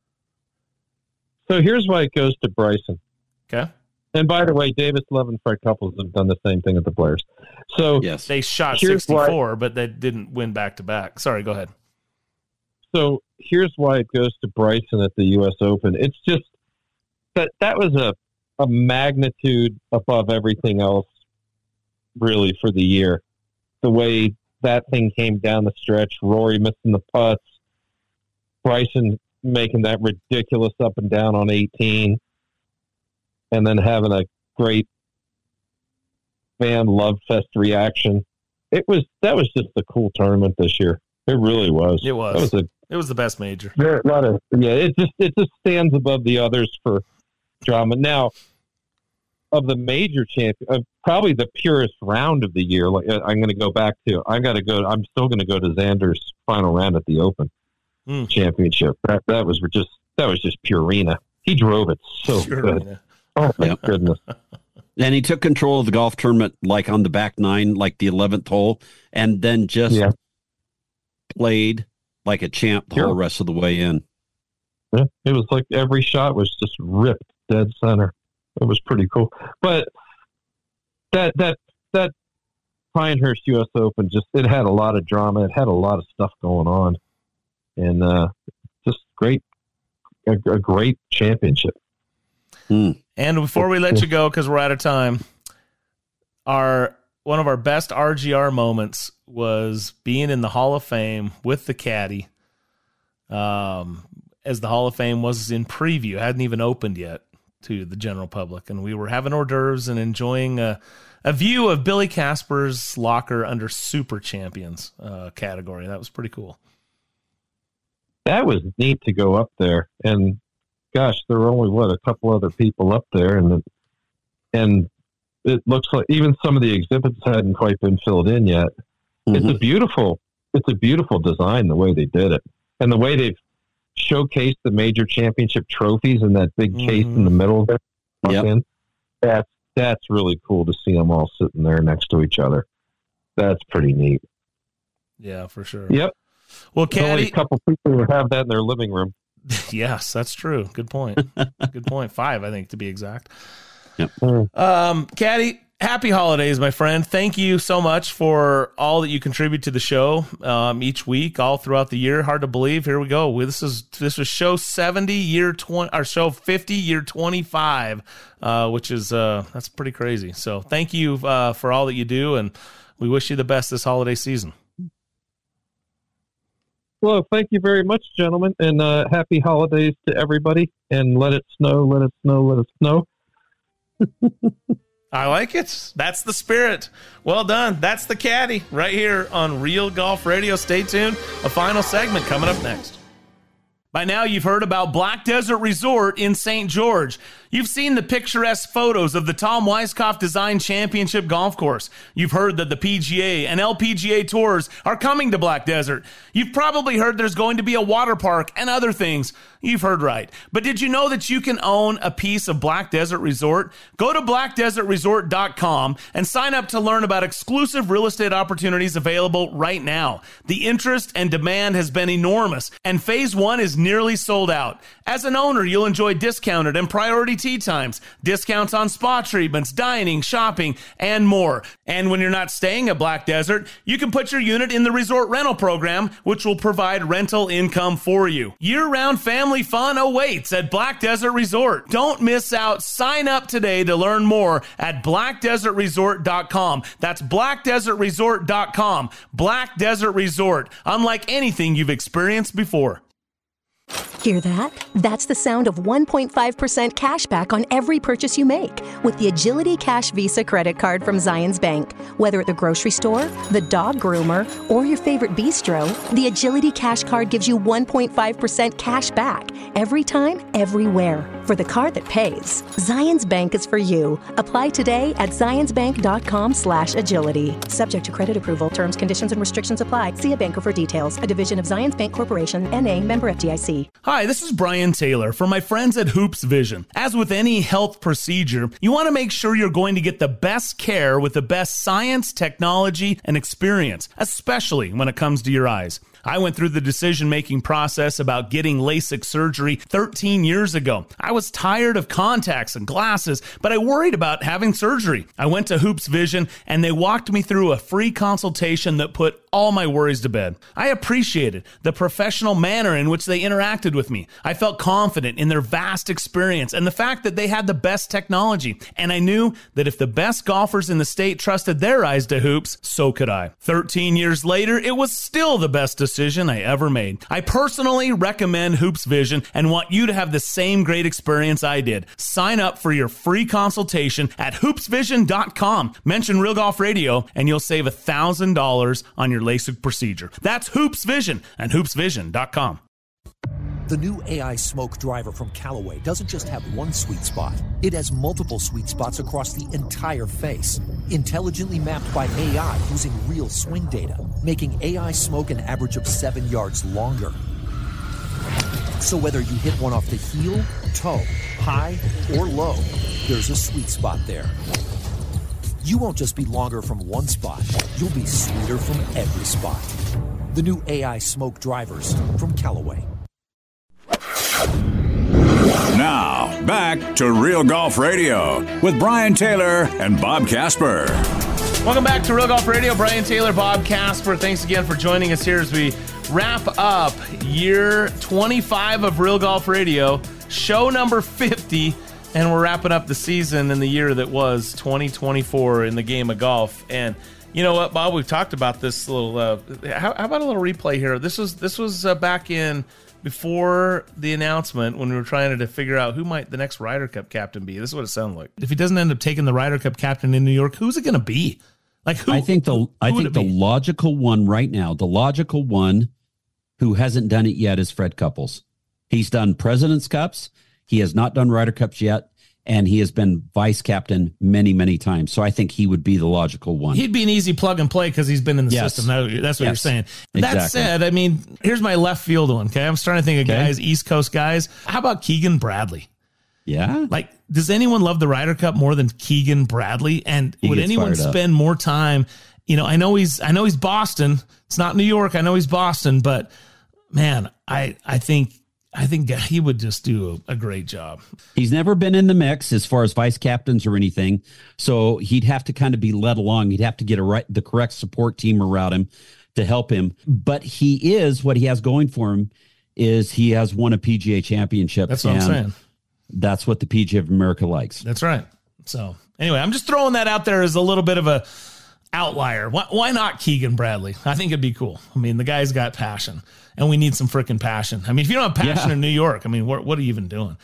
So here's why it goes to Bryson. Okay. And by the way, Davis Love and Fred Couples have done the same thing at the Players. So yes, they shot 64, but they didn't win back-to-back. Sorry, go ahead. So here's why it goes to Bryson at the U.S. Open. It's just that was a magnitude above everything else, really, for the year. The way that thing came down the stretch, Rory missing the putts, Bryson making that ridiculous up and down on 18, and then having a great fan love fest reaction. That was just a cool tournament this year. It really was. It was. It was the best major. It just stands above the others for drama. Now, of the major champion, probably the purest round of the year. Like I'm still going to go to Xander's final round at the Open Championship. That was just pure arena. He drove it so good. Arena. Oh my goodness! And he took control of the golf tournament, like on the back 9, like the 11th hole, and then just played like a champ the whole rest of the way in. Yeah, it was like every shot was just ripped dead center. It was pretty cool. But that Pinehurst U.S. Open, it had a lot of drama. It had a lot of stuff going on, and just a great championship. And before we let you go, because we're out of time, one of our best RGR moments was being in the Hall of Fame with the caddy, as the Hall of Fame was in preview, hadn't even opened yet to the general public, and we were having hors d'oeuvres and enjoying a view of Billy Casper's locker under Super Champions category. That was pretty cool. That was neat to go up there, and gosh, there were only a couple other people up there, and it looks like even some of the exhibits hadn't quite been filled in yet. Mm-hmm. It's a beautiful design, the way they did it, and the way they've showcased the major championship trophies in that big case in the middle of it. Yep. That's really cool to see them all sitting there next to each other. That's pretty neat. Yeah, for sure. Yep. Well, caddy, only a couple people who have that in their living room. Yes, that's true. Good point. Good point. 5, I think, to be exact. Yep. Caddy, happy holidays, my friend. Thank you so much for all that you contribute to the show each week, all throughout the year. Hard to believe. Here we go. This was show 70, year 20, or show 50, year 25, which is that's pretty crazy. So thank you for all that you do, and we wish you the best this holiday season. Well, thank you very much, gentlemen, and happy holidays to everybody. And let it snow, let it snow, let it snow. I like it. That's the spirit. Well done. That's the caddy right here on Real Golf Radio. Stay tuned. A final segment coming up next. By now, you've heard about Black Desert Resort in St. George. You've seen the picturesque photos of the Tom Weiskopf Design Championship Golf Course. You've heard that the PGA and LPGA tours are coming to Black Desert. You've probably heard there's going to be a water park and other things. You've heard right. But did you know that you can own a piece of Black Desert Resort? Go to blackdesertresort.com and sign up to learn about exclusive real estate opportunities available right now. The interest and demand has been enormous, and Phase 1 is nearly sold out. As an owner, you'll enjoy discounted and priority tee times, discounts on spa treatments, dining, shopping, and more. And when you're not staying at Black Desert, you can put your unit in the resort rental program, which will provide rental income for you. Year-round family fun awaits at Black Desert Resort. Don't miss out. Sign up today to learn more at blackdesertresort.com. That's blackdesertresort.com. Black Desert Resort, unlike anything you've experienced before. Hear that? That's the sound of 1.5% cash back on every purchase you make with the Agility Cash Visa credit card from Zions Bank. Whether at the grocery store, the dog groomer, or your favorite bistro, the Agility Cash card gives you 1.5% cash back every time, everywhere. For the card that pays, Zions Bank is for you. Apply today at zionsbank.com/agility. Subject to credit approval. Terms, conditions, and restrictions apply. See a banker for details. A division of Zions Bank Corporation, N.A., member FDIC. Hi, this is Brian Taylor from my friends at Hoops Vision. As with any health procedure, you want to make sure you're going to get the best care with the best science, technology, and experience, especially when it comes to your eyes. I went through the decision-making process about getting LASIK surgery 13 years ago. I was tired of contacts and glasses, but I worried about having surgery. I went to Hoops Vision, and they walked me through a free consultation that put all my worries to bed. I appreciated the professional manner in which they interacted with me. I felt confident in their vast experience and the fact that they had the best technology. And I knew that if the best golfers in the state trusted their eyes to Hoops, so could I. 13 years later, it was still the best decision I ever made. I personally recommend Hoops Vision and want you to have the same great experience I did. Sign up for your free consultation at hoopsvision.com. Mention Real Golf Radio and you'll save $1,000 on your LASIK procedure. That's Hoops Vision and hoopsvision.com. The new AI Smoke driver from Callaway doesn't just have one sweet spot. It has multiple sweet spots across the entire face, intelligently mapped by AI using real swing data, making AI Smoke an average of 7 yards longer. So whether you hit one off the heel, toe, high, or low, there's a sweet spot there. You won't just be longer from one spot, you'll be sweeter from every spot. The new AI Smoke drivers from Callaway. Now, back to Real Golf Radio with Brian Taylor and Bob Casper. Welcome back to Real Golf Radio. Brian Taylor, Bob Casper. Thanks again for joining us here as we wrap up year 25 of Real Golf Radio, show number 50, and we're wrapping up the season in the year that was 2024 in the game of golf. And you know what, Bob? We've talked about this little. How about a little replay here? This was back in before the announcement when we were trying to figure out who might the next Ryder Cup captain be. This is what it sounded like. If he doesn't end up taking the Ryder Cup captain in New York, who's it going to be? Like who? I think the logical one right now, the logical one who hasn't done it yet is Fred Couples. He's done President's Cups. He has not done Ryder Cups yet. And he has been vice captain many, many times. So I think he would be the logical one. He'd be an easy plug and play because he's been in the system. That's what you're saying. Exactly. That said, I mean, here's my left field one. Okay. I'm starting to think of guys, East Coast guys. How about Keegan Bradley? Yeah. Like, does anyone love the Ryder Cup more than Keegan Bradley? And would anyone spend more time? You know, I know he's Boston. It's not New York. I know he's Boston, but man, I think he would just do a great job. He's never been in the mix as far as vice captains or anything. So he'd have to kind of be led along. He'd have to get the correct support team around him to help him. But what he has going for him is he has won a PGA championship. That's what I'm saying. That's what the PGA of America likes. That's right. So anyway, I'm just throwing that out there as a little bit of a outlier. Why not Keegan Bradley? I think it'd be cool. I mean, the guy's got passion. And we need some freaking passion. I mean, if you don't have passion in New York, I mean, what are you even doing?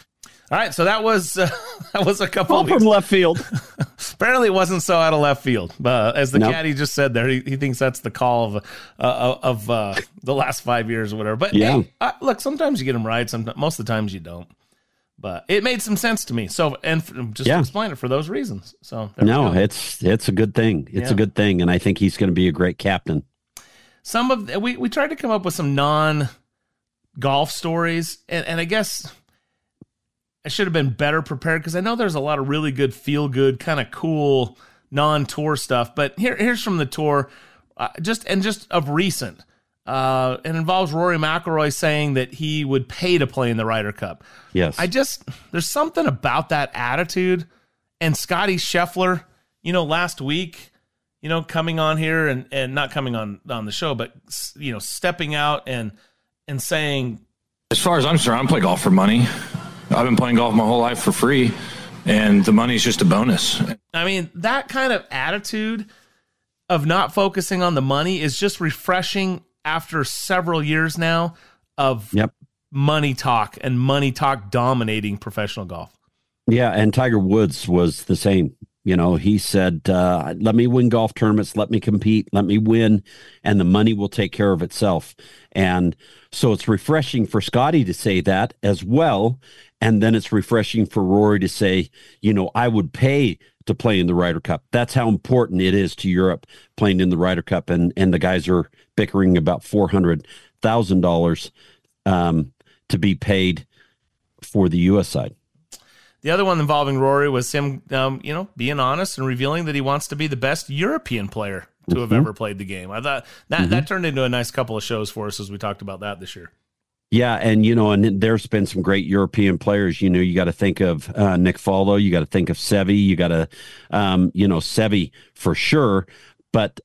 All right, so that was a couple from left field. Apparently, it wasn't so out of left field. As the caddy just said there, he thinks that's the call of the last 5 years or whatever. But hey, look, sometimes you get them right. Most of the times you don't. But it made some sense to me. So, and just explain it for those reasons. So no, it's a good thing. It's a good thing, and I think he's going to be a great captain. We tried to come up with some non-golf stories, and I guess I should have been better prepared because I know there's a lot of really good, feel-good, kind of cool non-tour stuff. But here's from the tour, just of recent. It involves Rory McIlroy saying that he would pay to play in the Ryder Cup. Yes. There's something about that attitude. And Scotty Scheffler, last week, coming on here and not coming on the show, but, stepping out and saying, as far as I'm concerned, I'm playing golf for money. I've been playing golf my whole life for free, and the money's just a bonus. I mean, that kind of attitude of not focusing on the money is just refreshing after several years now of money talk and money talk dominating professional golf. Yeah, and Tiger Woods was the same. He said, let me win golf tournaments, let me compete, let me win, and the money will take care of itself. And so it's refreshing for Scotty to say that as well. And then it's refreshing for Rory to say, I would pay to play in the Ryder Cup. That's how important it is to Europe playing in the Ryder Cup. And the guys are bickering about $400,000 to be paid for the U.S. side. The other one involving Rory was him, being honest and revealing that he wants to be the best European player to have ever played the game. I thought that turned into a nice couple of shows for us as we talked about that this year. Yeah, and and there's been some great European players. You got to think of Nick Faldo, you got to think of Seve, you got to, Seve for sure. But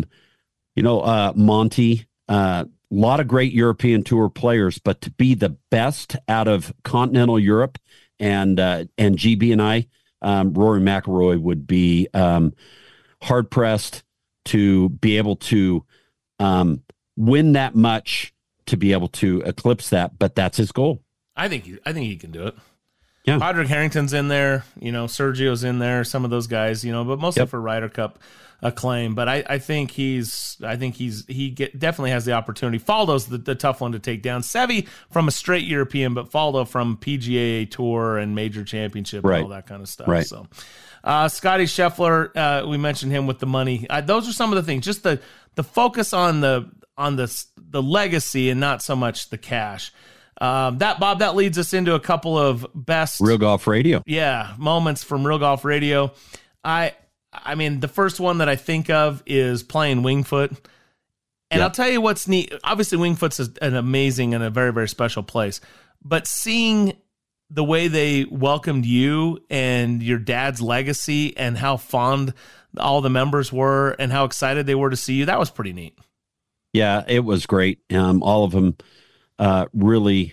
Monty, a lot of great European Tour players. But to be the best out of continental Europe and GB and I, Rory McIlroy would be hard pressed to be able to win that much, to be able to eclipse that, but that's his goal. I think he can do it. Yeah. Padraig Harrington's in there, Sergio's in there, some of those guys, but mostly for Ryder Cup acclaim. But I think he definitely has the opportunity. Faldo's the tough one to take down. Seve from a straight European, but Faldo from PGA Tour and Major Championship and all that kind of stuff. Right. So, Scotty Scheffler, we mentioned him with the money. Those are some of the things. Just the focus on the legacy and not so much the cash. That leads us into a couple of best Real Golf Radio. Yeah, moments from Real Golf Radio. I mean, the first one that I think of is playing Winged Foot. And I'll tell you what's neat. Obviously, Winged Foot's an amazing and a very, very special place. But seeing the way they welcomed you and your dad's legacy and how fond all the members were and how excited they were to see you, that was pretty neat. Yeah, it was great. All of them really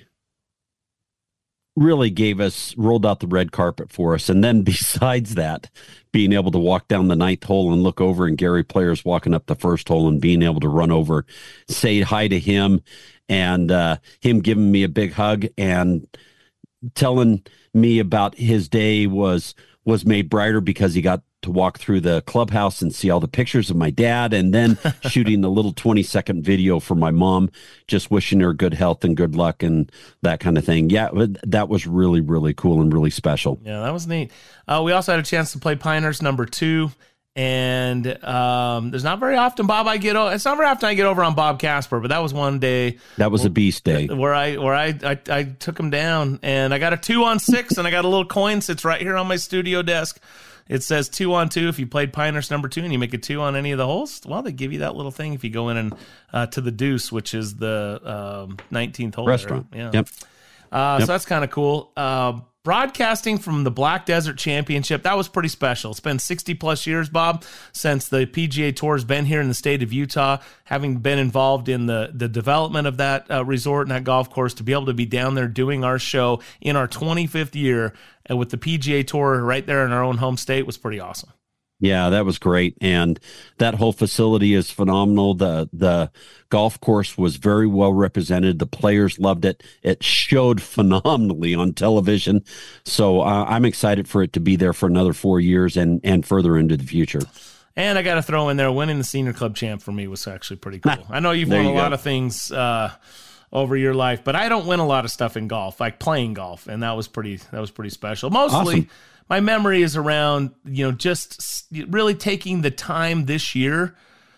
rolled out the red carpet for us. And then besides that, being able to walk down the 9th hole and look over and Gary Player's walking up the 1st hole and being able to run over, say hi to him, and him giving me a big hug and telling me about his day was made brighter because he got to walk through the clubhouse and see all the pictures of my dad, and then shooting a little 20-second video for my mom, just wishing her good health and good luck and that kind of thing. Yeah, that was really, really cool and really special. Yeah, that was neat. We also had a chance to play Pinehurst number 2, and there's not very often, Bob, it's not very often I get over on Bob Casper, but that was one day. That was a beast day. Where I took him down, and I got a 2-on-6, and I got a little coin sits right here on my studio desk. It says 2-on-2 if you played Pinehurst number 2 and you make a 2 on any of the holes. Well, they give you that little thing if you go in and to the Deuce, which is the 19th hole restaurant. There. Yeah. So that's kind of cool. Broadcasting from the Black Desert Championship, that was pretty special. It's been 60 plus years, Bob, since the PGA Tour has been here in the state of Utah, having been involved in the development of that resort and that golf course. To be able to be down there doing our show in our 25th year with the PGA Tour right there in our own home state was pretty awesome. Yeah, that was great. And that whole facility is phenomenal. The golf course was very well represented. The players loved it. It showed phenomenally on television. So I'm excited for it to be there for another 4 years and further into the future. And I got to throw in there, winning the Senior Club champ for me was actually pretty cool. I know you've won a lot of things over your life, but I don't win a lot of stuff in golf, like playing golf, and that was pretty special. Mostly, awesome. My memory is around just really taking the time this year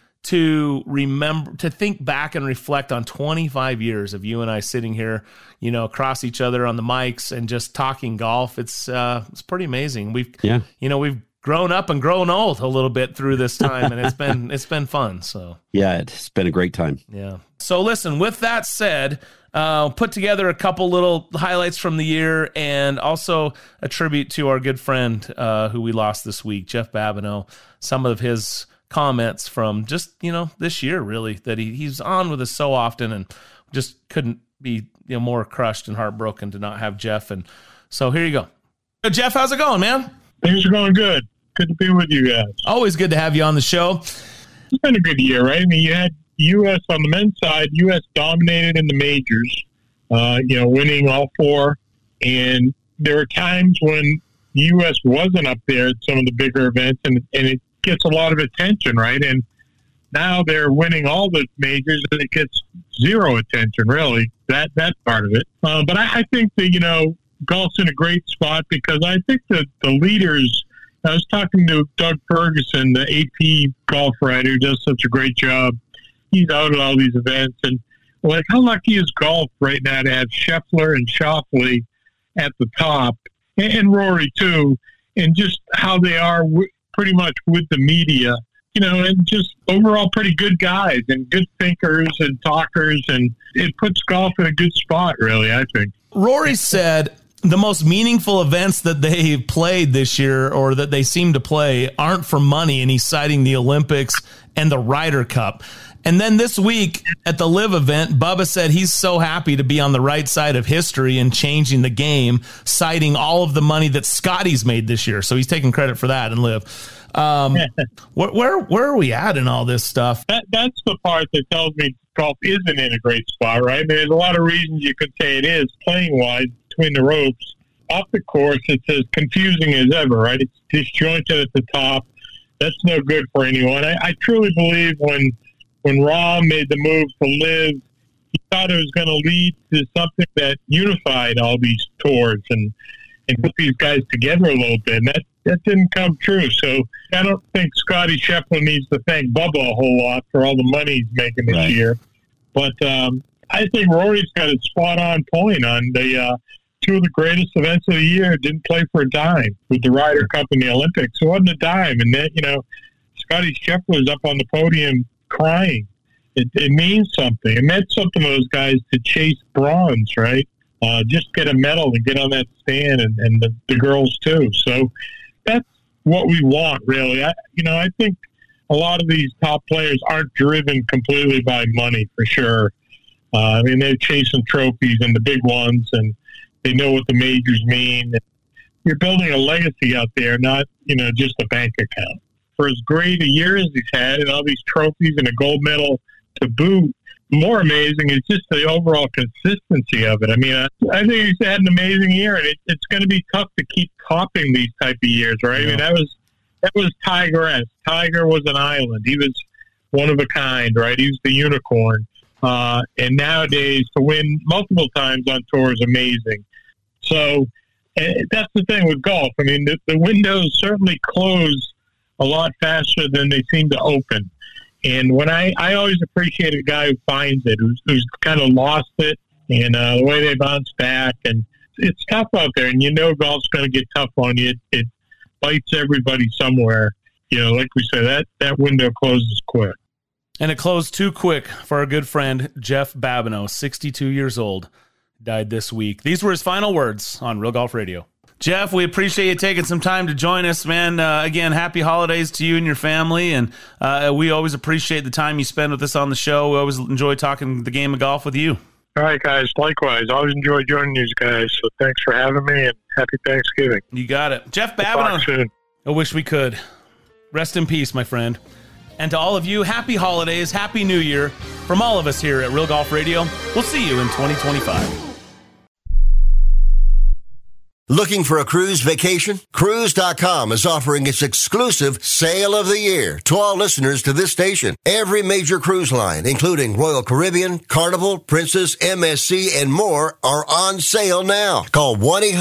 to think back and reflect on 25 years of you and I sitting here, across each other on the mics and just talking golf. It's pretty amazing. We've grown up and grown old a little bit through this time, and it's been fun. So yeah, it's been a great time. Yeah. So listen, with that said, put together a couple little highlights from the year and also a tribute to our good friend who we lost this week, Jeff Babineau. Some of his comments from just this year, really, that he's on with us so often, and just couldn't be more crushed and heartbroken to not have Jeff. And so here you go. Jeff, how's it going, man? Things are going good. Good to be with you guys. Always good to have you on the show. It's been a good year, right? I mean, you had U.S. on the men's side. U.S. dominated in the majors, winning all four. And there were times when U.S. wasn't up there at some of the bigger events, and it gets a lot of attention, right? And now they're winning all the majors, and it gets zero attention, really, that part of it. But I think that, golf's in a great spot because I think that the leaders, I was talking to Doug Ferguson, the AP golf writer who does such a great job. He's out at all these events. And how lucky is golf right now to have Scheffler and Schauffele at the top, and Rory too, and just how they are pretty much with the media, and just overall pretty good guys and good thinkers and talkers. And it puts golf in a good spot, really, I think. Rory said the most meaningful events that they played this year, or that they seem to play, aren't for money, and he's citing the Olympics and the Ryder Cup. And then this week at the LIV event, Bubba said he's so happy to be on the right side of history and changing the game, citing all of the money that Scotty's made this year. So he's taking credit for that in LIV. Where are we at in all this stuff? That's the part that tells me golf isn't in a great spot, right? I mean, there's a lot of reasons you could say it is, playing-wise, between the ropes. Off the course, it's as confusing as ever, right? It's disjointed at the top. That's no good for anyone. I truly believe when Rahm made the move to LIV, he thought it was going to lead to something that unified all these tours and put these guys together a little bit. And that didn't come true. So I don't think Scotty Scheffler needs to thank Bubba a whole lot for all the money he's making this year. But I think Rory's got a spot-on point on the two of the greatest events of the year. Didn't play for a dime with the Ryder Cup and the Olympics. It wasn't a dime. And then, Scotty Scheffler's up on the podium crying. It means something. It meant something to those guys to chase bronze, right? Just get a medal and get on that stand, and the girls too. So that's what we want, really. I think a lot of these top players aren't driven completely by money, for sure. I mean, they're chasing trophies and the big ones, and they know what the majors mean. You're building a legacy out there, not, just a bank account. For as great a year as he's had, and all these trophies and a gold medal to boot, more amazing is just the overall consistency of it. I mean, I think he's had an amazing year, and it's going to be tough to keep topping these type of years, right? Yeah. I mean, that was Tiger-esque. Tiger was an island. He was one of a kind, right? He was the unicorn. And nowadays, to win multiple times on tour is amazing. So that's the thing with golf. I mean, the windows certainly close a lot faster than they seem to open. And when I always appreciate a guy who finds it, who's kind of lost it, and the way they bounce back. And it's tough out there, and golf's going to get tough on you. It bites everybody somewhere. Like we said, that window closes quick. And it closed too quick for our good friend Jeff Babineau, 62 years old, died this week. These were his final words on Real Golf Radio. Jeff, we appreciate you taking some time to join us, man. Again, happy holidays to you and your family, and we always appreciate the time you spend with us on the show. We always enjoy talking the game of golf with you. All right, guys. Likewise. Always enjoy joining these guys, so thanks for having me, and happy Thanksgiving. You got it. Jeff Babineau. Talk soon. I wish we could. Rest in peace, my friend. And to all of you, happy holidays, happy new year. From all of us here at Real Golf Radio, we'll see you in 2025. Looking for a cruise vacation? Cruise.com is offering its exclusive Sale of the Year to all listeners to this station. Every major cruise line, including Royal Caribbean, Carnival, Princess, MSC, and more, are on sale now. Call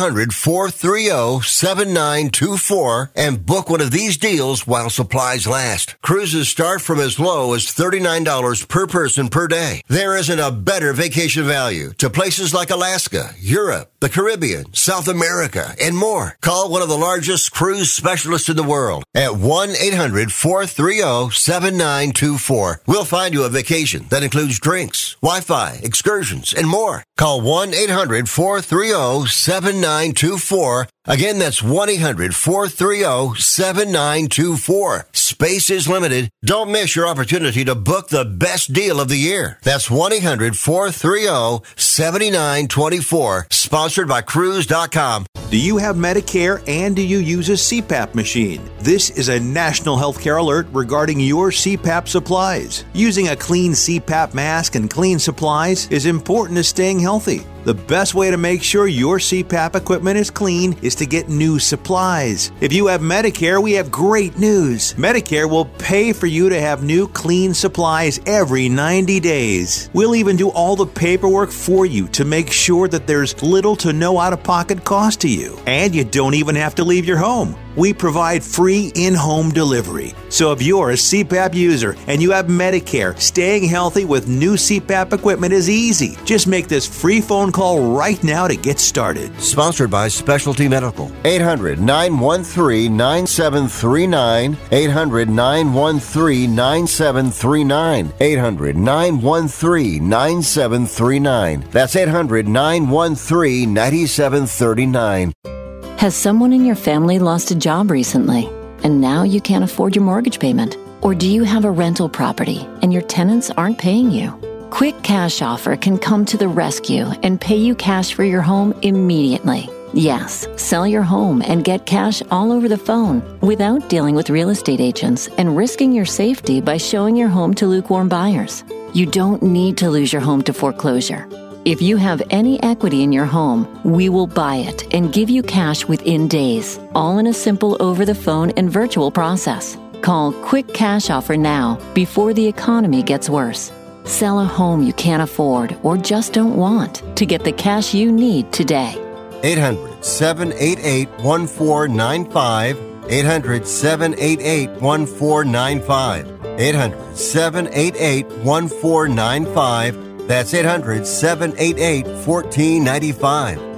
1-800-430-7924 and book one of these deals while supplies last. Cruises start from as low as $39 per person per day. There isn't a better vacation value to places like Alaska, Europe, the Caribbean, South America, and more. Call one of the largest cruise specialists in the world at 1-800-430-7924. We'll find you a vacation that includes drinks, Wi-Fi, excursions, and more. Call 1-800-430-7924. Again, that's 1-800-430-7924. Space is limited. Don't miss your opportunity to book the best deal of the year. That's 1-800-430-7924. Sponsored by Cruise.com. Do you have Medicare and do you use a CPAP machine? This is a national healthcare alert regarding your CPAP supplies. Using a clean CPAP mask and clean supplies is important to staying healthy. The best way to make sure your CPAP equipment is clean is to get new supplies. If you have Medicare, we have great news. Medicare will pay for you to have new clean supplies every 90 days. We'll even do all the paperwork for you to make sure that there's little to no out-of-pocket cost to you. And you don't even have to leave your home. We provide free in-home delivery. So if you're a CPAP user and you have Medicare, staying healthy with new CPAP equipment is easy. Just make this free phone call right now to get started. Sponsored by Specialty Medical. 800-913-9739. 800-913-9739. 800-913-9739. That's 800-913-9739. Has someone in your family lost a job recently, and now you can't afford your mortgage payment? Or do you have a rental property and your tenants aren't paying you? Quick Cash Offer can come to the rescue and pay you cash for your home immediately. Yes, sell your home and get cash all over the phone without dealing with real estate agents and risking your safety by showing your home to lukewarm buyers. You don't need to lose your home to foreclosure. If you have any equity in your home, we will buy it and give you cash within days, all in a simple over-the-phone and virtual process. Call Quick Cash Offer now before the economy gets worse. Sell a home you can't afford or just don't want to get the cash you need today. 800-788-1495. 800-788-1495. 800-788-1495. That's 800-788-1495.